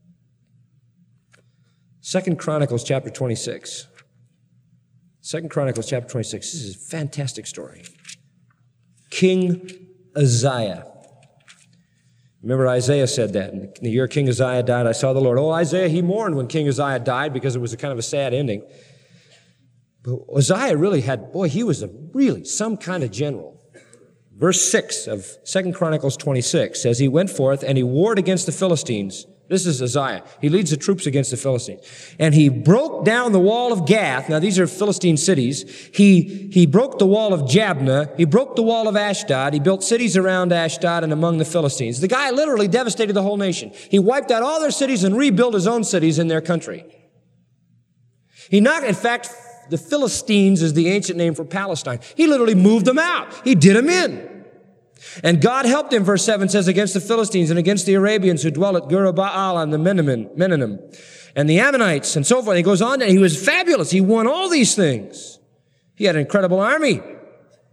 2 Chronicles chapter 26. 2 Chronicles chapter 26. This is a fantastic story. King Uzziah. Remember Isaiah said that. In the year King Uzziah died, I saw the Lord. Oh, Isaiah, he mourned when King Uzziah died because it was a kind of a sad ending. But Uzziah really had, boy, he was really some kind of general. Verse 6 of 2 Chronicles 26 says, he went forth and he warred against the Philistines. This is Uzziah. He leads the troops against the Philistines. And he broke down the wall of Gath. Now, these are Philistine cities. He broke the wall of Jabneh. He broke the wall of Ashdod. He built cities around Ashdod and among the Philistines. The guy literally devastated the whole nation. He wiped out all their cities and rebuilt his own cities in their country. In fact, the Philistines is the ancient name for Palestine. He literally moved them out. He did them in. And God helped him, verse 7 says, against the Philistines and against the Arabians who dwell at Gurbaal and the Menanim and the Ammonites and so forth. He goes on, and he was fabulous. He won all these things. He had an incredible army.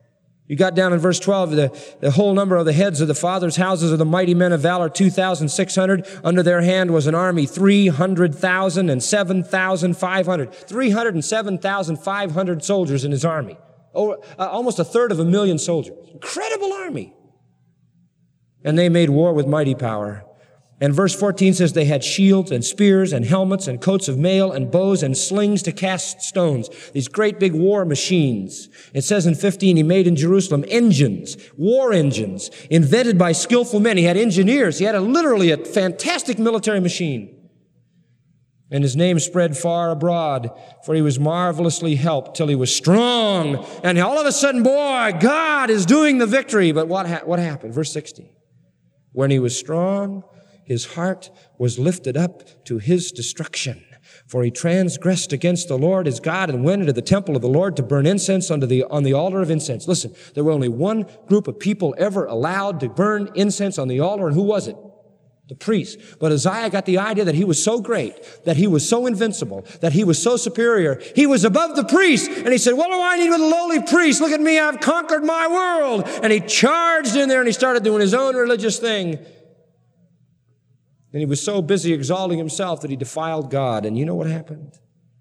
You got down in verse 12, the whole number of the heads of the fathers' houses of the mighty men of valor, 2,600. Under their hand was an army, 300,000 and 7,500. 307,500 soldiers in his army. Almost 1/3 soldiers. Incredible army. And they made war with mighty power. And verse 14 says they had shields and spears and helmets and coats of mail and bows and slings to cast stones. These great big war machines. It says in 15, he made in Jerusalem engines, war engines, invented by skillful men. He had engineers. He had literally a fantastic military machine. And his name spread far abroad, for he was marvelously helped till he was strong. And all of a sudden, boy, God is doing the victory. But what happened? Verse 16. When he was strong, his heart was lifted up to his destruction. For he transgressed against the Lord his God and went into the temple of the Lord to burn incense on the altar of incense. Listen, there were only one group of people ever allowed to burn incense on the altar, and who was it? The priests. But Uzziah got the idea that he was so great, that he was so invincible, that he was so superior. He was above the priests, and he said, what do I need with a lowly priest? Look at me, I've conquered my world. And he charged in there and he started doing his own religious thing. And he was so busy exalting himself that he defiled God. And you know what happened?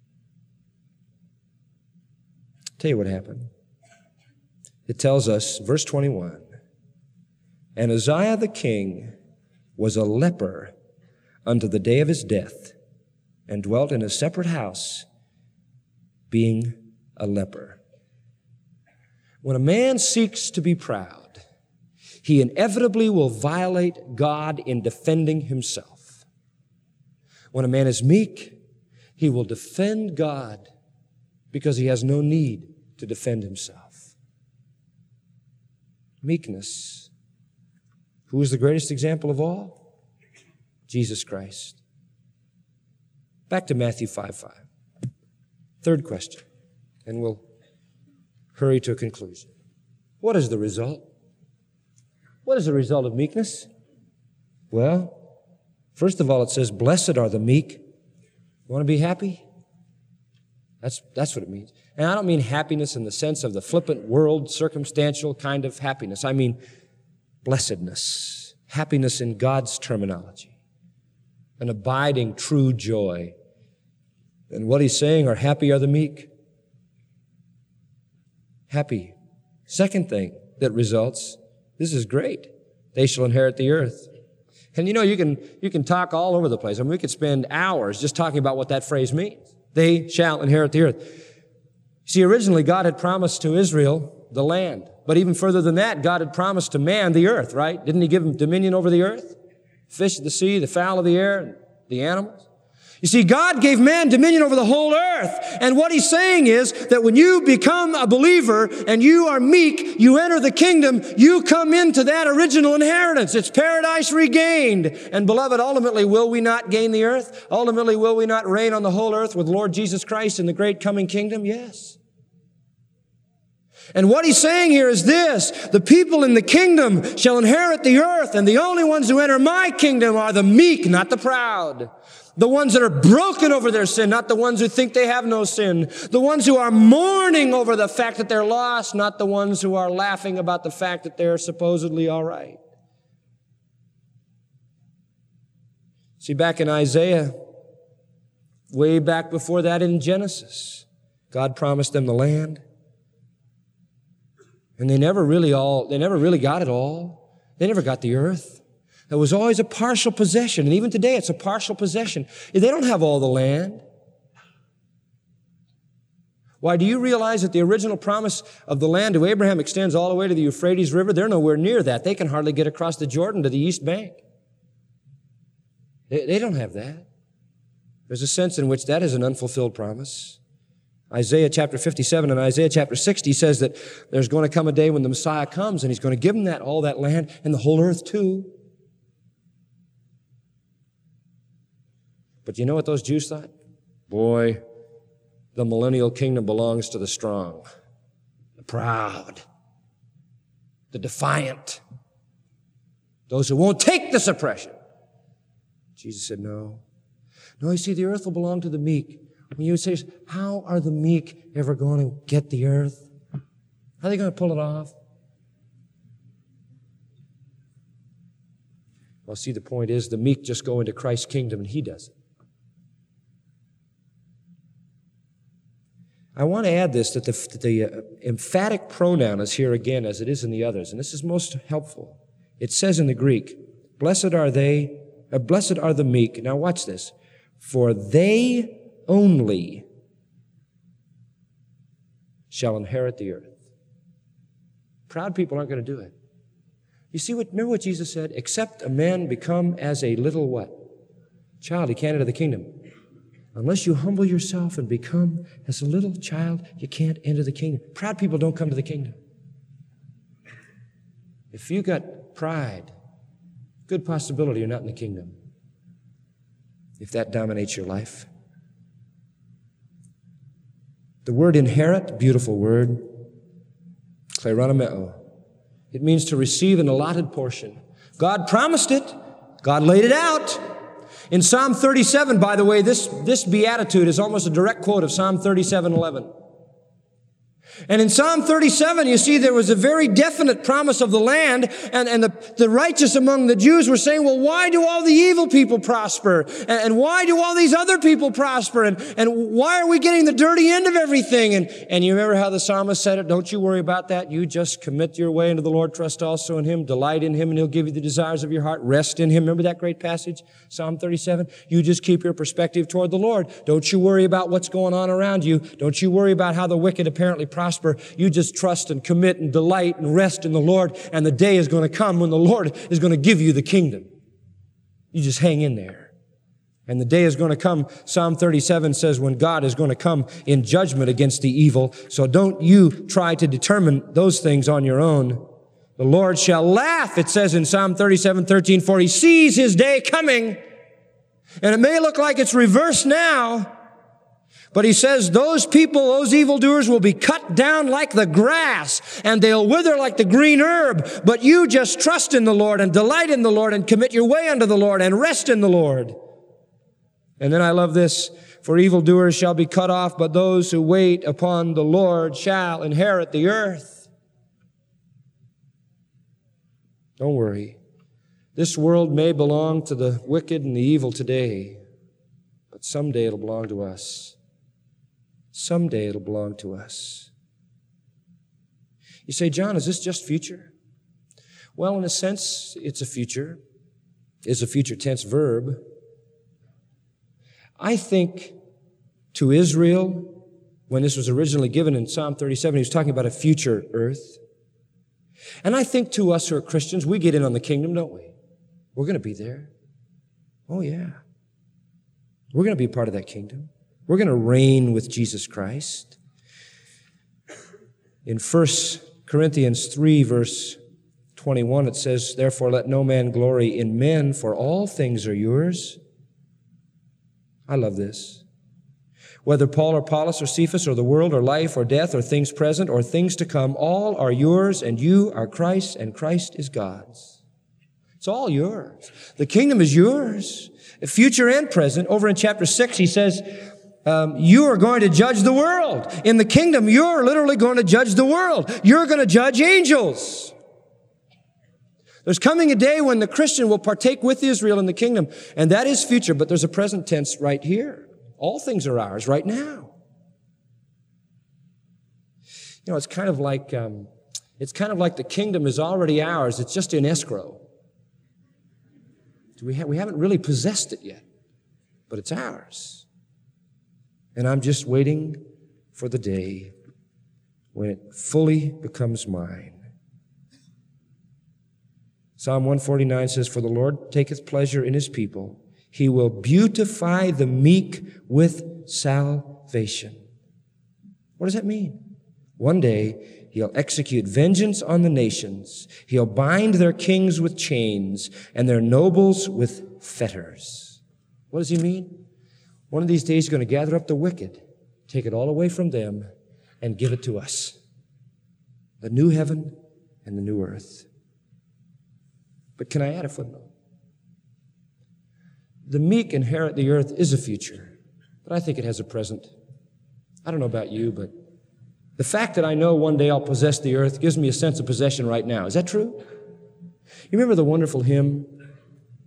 I'll tell you what happened. It tells us, verse 21, and Uzziah the king was a leper unto the day of his death, and dwelt in a separate house, being a leper. When a man seeks to be proud, he inevitably will violate God in defending himself. When a man is meek, he will defend God because he has no need to defend himself. Meekness. Who is the greatest example of all? Jesus Christ. Back to Matthew 5:5. Third question, and we'll hurry to a conclusion. What is the result? What is the result of meekness? Well, first of all, it says, blessed are the meek. You want to be happy? That's what it means. And I don't mean happiness in the sense of the flippant world, circumstantial kind of happiness. I mean blessedness, happiness in God's terminology, an abiding true joy. And what he's saying are happy are the meek. Happy. Second thing that results, this is great. They shall inherit the earth. And you know, you can talk all over the place. I mean, we could spend hours just talking about what that phrase means. They shall inherit the earth. See, originally God had promised to Israel the land. But even further than that, God had promised to man the earth, right? Didn't he give him dominion over the earth? Fish of the sea, the fowl of the air, the animals. You see, God gave man dominion over the whole earth. And what he's saying is that when you become a believer and you are meek, you enter the kingdom, you come into that original inheritance. It's paradise regained. And beloved, ultimately, will we not gain the earth? Ultimately, will we not reign on the whole earth with Lord Jesus Christ in the great coming kingdom? Yes. And what he's saying here is this: the people in the kingdom shall inherit the earth, and the only ones who enter my kingdom are the meek, not the proud. The ones that are broken over their sin, not the ones who think they have no sin. The ones who are mourning over the fact that they're lost, not the ones who are laughing about the fact that they're supposedly all right. See, back in Isaiah, way back before that in Genesis, God promised them the land. And they never really got it all. They never got the earth. It was always a partial possession. And even today, it's a partial possession. They don't have all the land. Why, do you realize that the original promise of the land to Abraham extends all the way to the Euphrates River? They're nowhere near that. They can hardly get across the Jordan to the east bank. They don't have that. There's a sense in which that is an unfulfilled promise. Isaiah chapter 57 and Isaiah chapter 60 says that there's going to come a day when the Messiah comes and he's going to give them all that land and the whole earth too. But you know what those Jews thought? Boy, the millennial kingdom belongs to the strong, the proud, the defiant, those who won't take this oppression. Jesus said, no. No, you see, the earth will belong to the meek. When you say, how are the meek ever going to get the earth? How are they going to pull it off? Well, see, the point is the meek just go into Christ's kingdom and He does it. I want to add this, that the emphatic pronoun is here again as it is in the others, and this is most helpful. It says in the Greek, blessed are the meek. Now watch this. For they only shall inherit the earth. Proud people aren't going to do it. You see remember what Jesus said? Except a man become as a little what? Child, he can't enter the kingdom. Unless you humble yourself and become as a little child, you can't enter the kingdom. Proud people don't come to the kingdom. If you got pride, good possibility you're not in the kingdom. If that dominates your life. The word inherit, beautiful word, kleronomeo. It means to receive an allotted portion. God promised it. God laid it out. In Psalm 37, by the way, this beatitude is almost a direct quote of Psalm 37:11. And in Psalm 37, you see there was a very definite promise of the land, and the righteous among the Jews were saying, well, why do all the evil people prosper? And why do all these other people prosper? And why are we getting the dirty end of everything? And you remember how the psalmist said it, don't you worry about that. You just commit your way into the Lord, trust also in Him, delight in Him, and He'll give you the desires of your heart. Rest in Him. Remember that great passage, Psalm 37? You just keep your perspective toward the Lord. Don't you worry about what's going on around you. Don't you worry about how the wicked apparently prosper. You just trust and commit and delight and rest in the Lord, and the day is going to come when the Lord is going to give you the kingdom. You just hang in there. And the day is going to come, Psalm 37 says, when God is going to come in judgment against the evil. So don't you try to determine those things on your own. The Lord shall laugh, it says in Psalm 37:13, for He sees His day coming. And it may look like it's reversed now, but He says those people, those evildoers will be cut down like the grass and they'll wither like the green herb. But you just trust in the Lord and delight in the Lord and commit your way unto the Lord and rest in the Lord. And then I love this, for evildoers shall be cut off, but those who wait upon the Lord shall inherit the earth. Don't worry. This world may belong to the wicked and the evil today, but someday it'll belong to us. Someday it'll belong to us. You say, John, is this just future? Well, in a sense, it's a future. It's a future tense verb. I think to Israel, when this was originally given in Psalm 37, he was talking about a future earth. And I think to us who are Christians, we get in on the kingdom, don't we? We're going to be there. Oh, yeah. We're going to be a part of that kingdom. We're going to reign with Jesus Christ. In 1 Corinthians 3, verse 21, it says, therefore let no man glory in men, for all things are yours. I love this. Whether Paul or Apollos or Cephas or the world or life or death or things present or things to come, all are yours, and you are Christ, and Christ is God's. It's all yours. The kingdom is yours, future and present. Over in chapter 6, he says, you are going to judge the world. In the kingdom, you're literally going to judge the world. You're going to judge angels. There's coming a day when the Christian will partake with Israel in the kingdom, and that is future, but there's a present tense right here. All things are ours right now. You know, it's kind of like the kingdom is already ours. It's just in escrow. We haven't really possessed it yet, but it's ours. And I'm just waiting for the day when it fully becomes mine. Psalm 149 says, for the Lord taketh pleasure in His people. He will beautify the meek with salvation. What does that mean? One day, He'll execute vengeance on the nations. He'll bind their kings with chains and their nobles with fetters. What does He mean? One of these days, He's going to gather up the wicked, take it all away from them, and give it to us. The new heaven and the new earth. But can I add a footnote? The meek inherit the earth is a future, but I think it has a present. I don't know about you, but the fact that I know one day I'll possess the earth gives me a sense of possession right now. Is that true? You remember the wonderful hymn,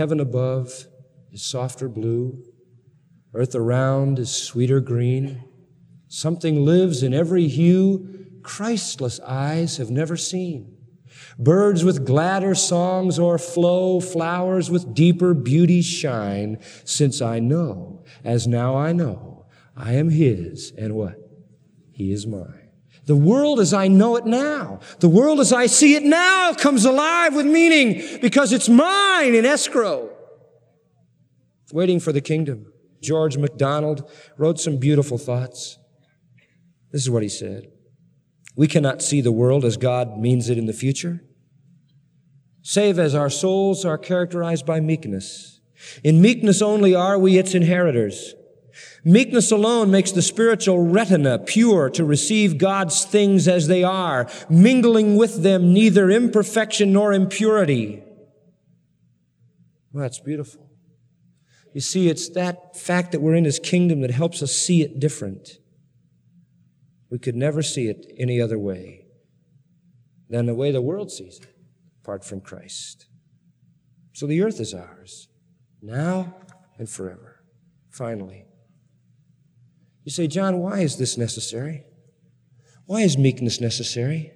Heaven above is softer blue. Earth around is sweeter green. Something lives in every hue Christless eyes have never seen. Birds with gladder songs o'erflow, flowers with deeper beauty shine, since I know, as now I know, I am His, and what? He is mine. The world as I know it now, the world as I see it now comes alive with meaning because it's mine in escrow. Waiting for the kingdom. George MacDonald wrote some beautiful thoughts. This is what he said. We cannot see the world as God means it in the future, save as our souls are characterized by meekness. In meekness only are we its inheritors. Meekness alone makes the spiritual retina pure to receive God's things as they are, mingling with them neither imperfection nor impurity. Well, that's beautiful. You see, it's that fact that we're in His kingdom that helps us see it different. We could never see it any other way than the way the world sees it, apart from Christ. So the earth is ours, now and forever. Finally, you say, John, why is this necessary? Why is meekness necessary?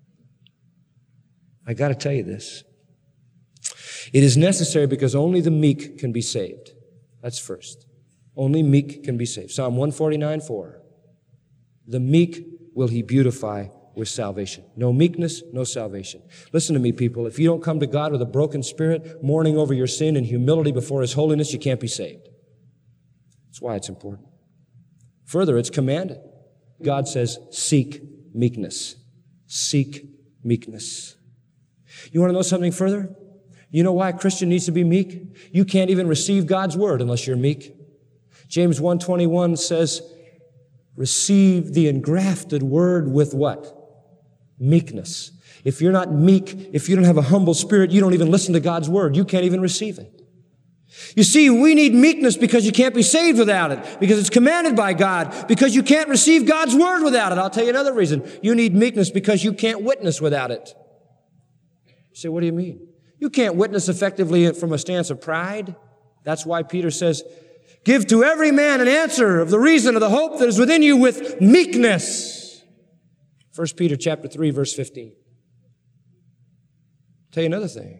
I got to tell you this. It is necessary because only the meek can be saved. That's first. Only meek can be saved. Psalm 149:4. The meek will He beautify with salvation. No meekness, no salvation. Listen to me, people. If you don't come to God with a broken spirit, mourning over your sin and humility before His holiness, you can't be saved. That's why it's important. Further, it's commanded. God says, seek meekness. Seek meekness. You want to know something further? You know why a Christian needs to be meek? You can't even receive God's word unless you're meek. James 1:21 says, receive the engrafted word with what? Meekness. If you're not meek, if you don't have a humble spirit, you don't even listen to God's word. You can't even receive it. You see, we need meekness because you can't be saved without it, because it's commanded by God, because you can't receive God's word without it. I'll tell you another reason. You need meekness because you can't witness without it. You say, what do you mean? You can't witness effectively from a stance of pride. That's why Peter says, give to every man an answer of the reason of the hope that is within you with meekness. 1 Peter chapter 3, verse 15. Tell you another thing.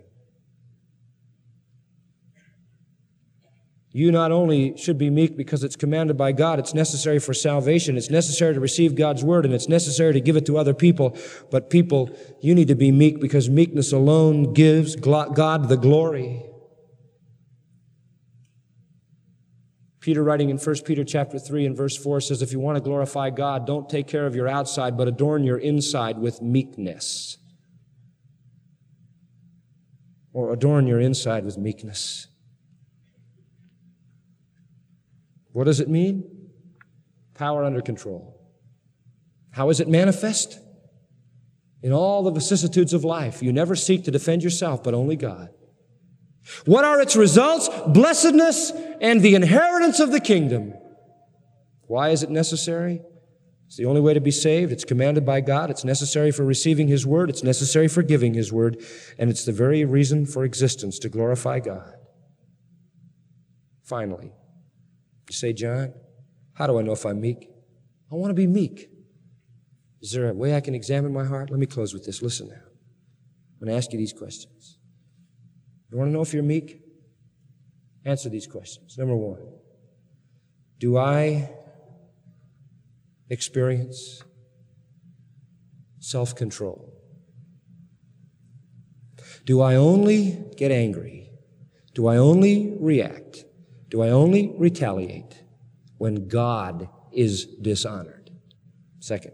You not only should be meek because it's commanded by God, it's necessary for salvation, it's necessary to receive God's word, and it's necessary to give it to other people. But people, you need to be meek because meekness alone gives God the glory. Peter, writing in 1 Peter chapter 3 and verse 4, says, if you want to glorify God, don't take care of your outside, but adorn your inside with meekness. Or adorn your inside with meekness. What does it mean? Power under control. How is it manifest? In all the vicissitudes of life, you never seek to defend yourself, but only God. What are its results? Blessedness and the inheritance of the kingdom. Why is it necessary? It's the only way to be saved. It's commanded by God. It's necessary for receiving His word. It's necessary for giving His word. And it's the very reason for existence, to glorify God. Finally, you say, John, how do I know if I'm meek? I want to be meek. Is there a way I can examine my heart? Let me close with this. Listen now. I'm going to ask you these questions. You want to know if you're meek? Answer these questions. Number one, do I experience self-control? Do I only get angry? Do I only react? Do I only retaliate when God is dishonored? Second,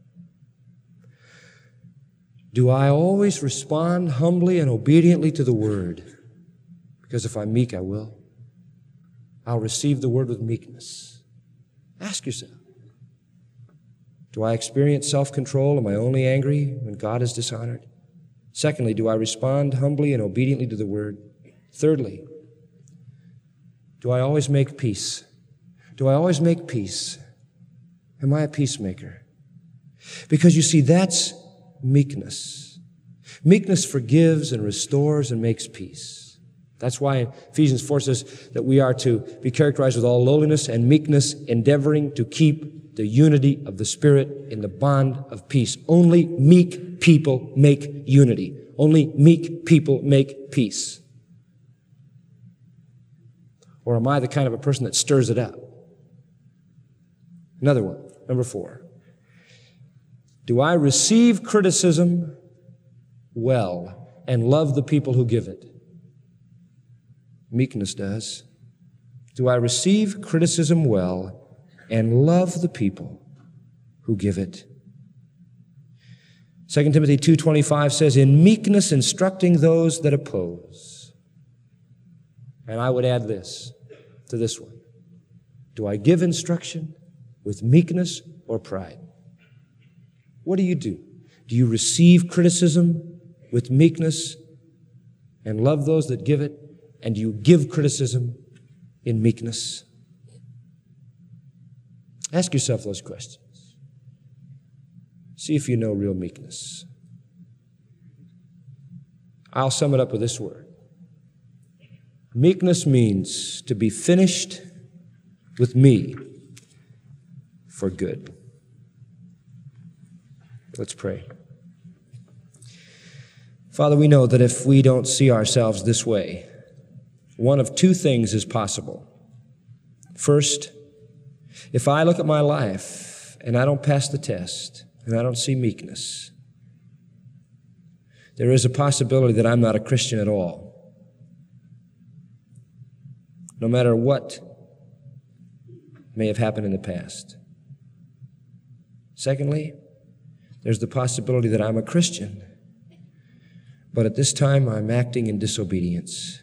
do I always respond humbly and obediently to the word? Because if I'm meek, I will. I'll receive the word with meekness. Ask yourself, do I experience self-control? Am I only angry when God is dishonored? Secondly, do I respond humbly and obediently to the word? Thirdly, do I always make peace? Do I always make peace? Am I a peacemaker? Because you see, that's meekness. Meekness forgives and restores and makes peace. That's why Ephesians 4 says that we are to be characterized with all lowliness and meekness, endeavoring to keep the unity of the Spirit in the bond of peace. Only meek people make unity. Only meek people make peace. Or am I the kind of a person that stirs it up? Another one, number 4. Do I receive criticism well and love the people who give it? Meekness does. Do I receive criticism well and love the people who give it? 2 Timothy 2:25 says, in meekness instructing those that oppose. And I would add this to this one. Do I give instruction with meekness or pride? What do? Do you receive criticism with meekness and love those that give it? And do you give criticism in meekness? Ask yourself those questions. See if you know real meekness. I'll sum it up with this word. Meekness means to be finished with me for good. Let's pray. Father, we know that if we don't see ourselves this way, one of two things is possible. First, if I look at my life and I don't pass the test and I don't see meekness, there is a possibility that I'm not a Christian at all. No matter what may have happened in the past. Secondly, there's the possibility that I'm a Christian, but at this time I'm acting in disobedience.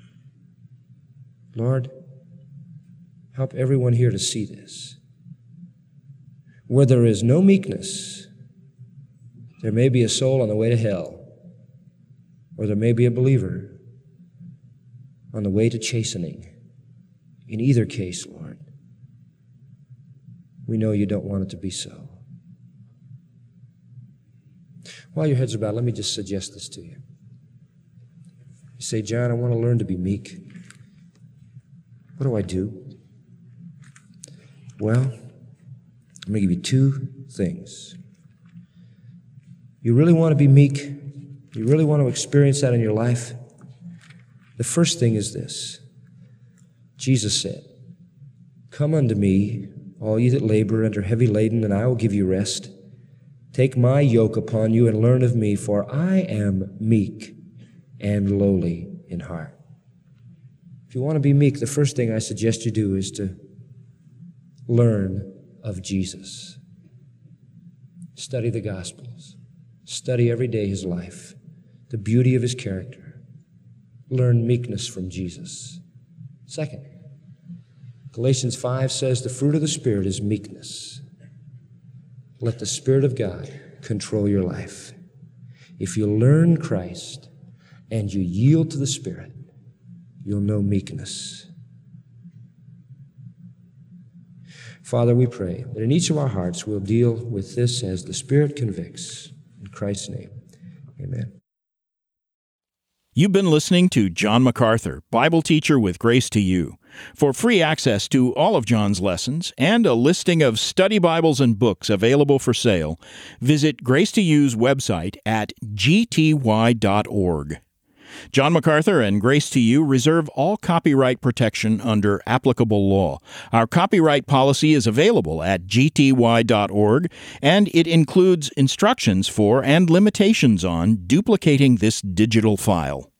Lord, help everyone here to see this. Where there is no meekness, there may be a soul on the way to hell, or there may be a believer on the way to chastening. In either case, Lord, we know you don't want it to be so. While your heads are bowed, let me just suggest this to you. You say, John, I want to learn to be meek. What do I do? Well, I'm going to give you two things. You really want to be meek? You really want to experience that in your life? The first thing is this. Jesus said, come unto me, all ye that labor and are heavy laden, and I will give you rest. Take my yoke upon you and learn of me, for I am meek and lowly in heart. If you want to be meek, the first thing I suggest you do is to learn of Jesus. Study the Gospels. Study every day his life, the beauty of his character. Learn meekness from Jesus. Second, Galatians 5 says the fruit of the Spirit is meekness. Let the Spirit of God control your life. If you learn Christ and you yield to the Spirit, you'll know meekness. Father, we pray that in each of our hearts we'll deal with this as the Spirit convicts. In Christ's name, amen. You've been listening to John MacArthur, Bible teacher with Grace to You. For free access to all of John's lessons and a listing of study Bibles and books available for sale, visit Grace to You's website at gty.org. John MacArthur and Grace to You reserve all copyright protection under applicable law. Our copyright policy is available at gty.org, and it includes instructions for and limitations on duplicating this digital file.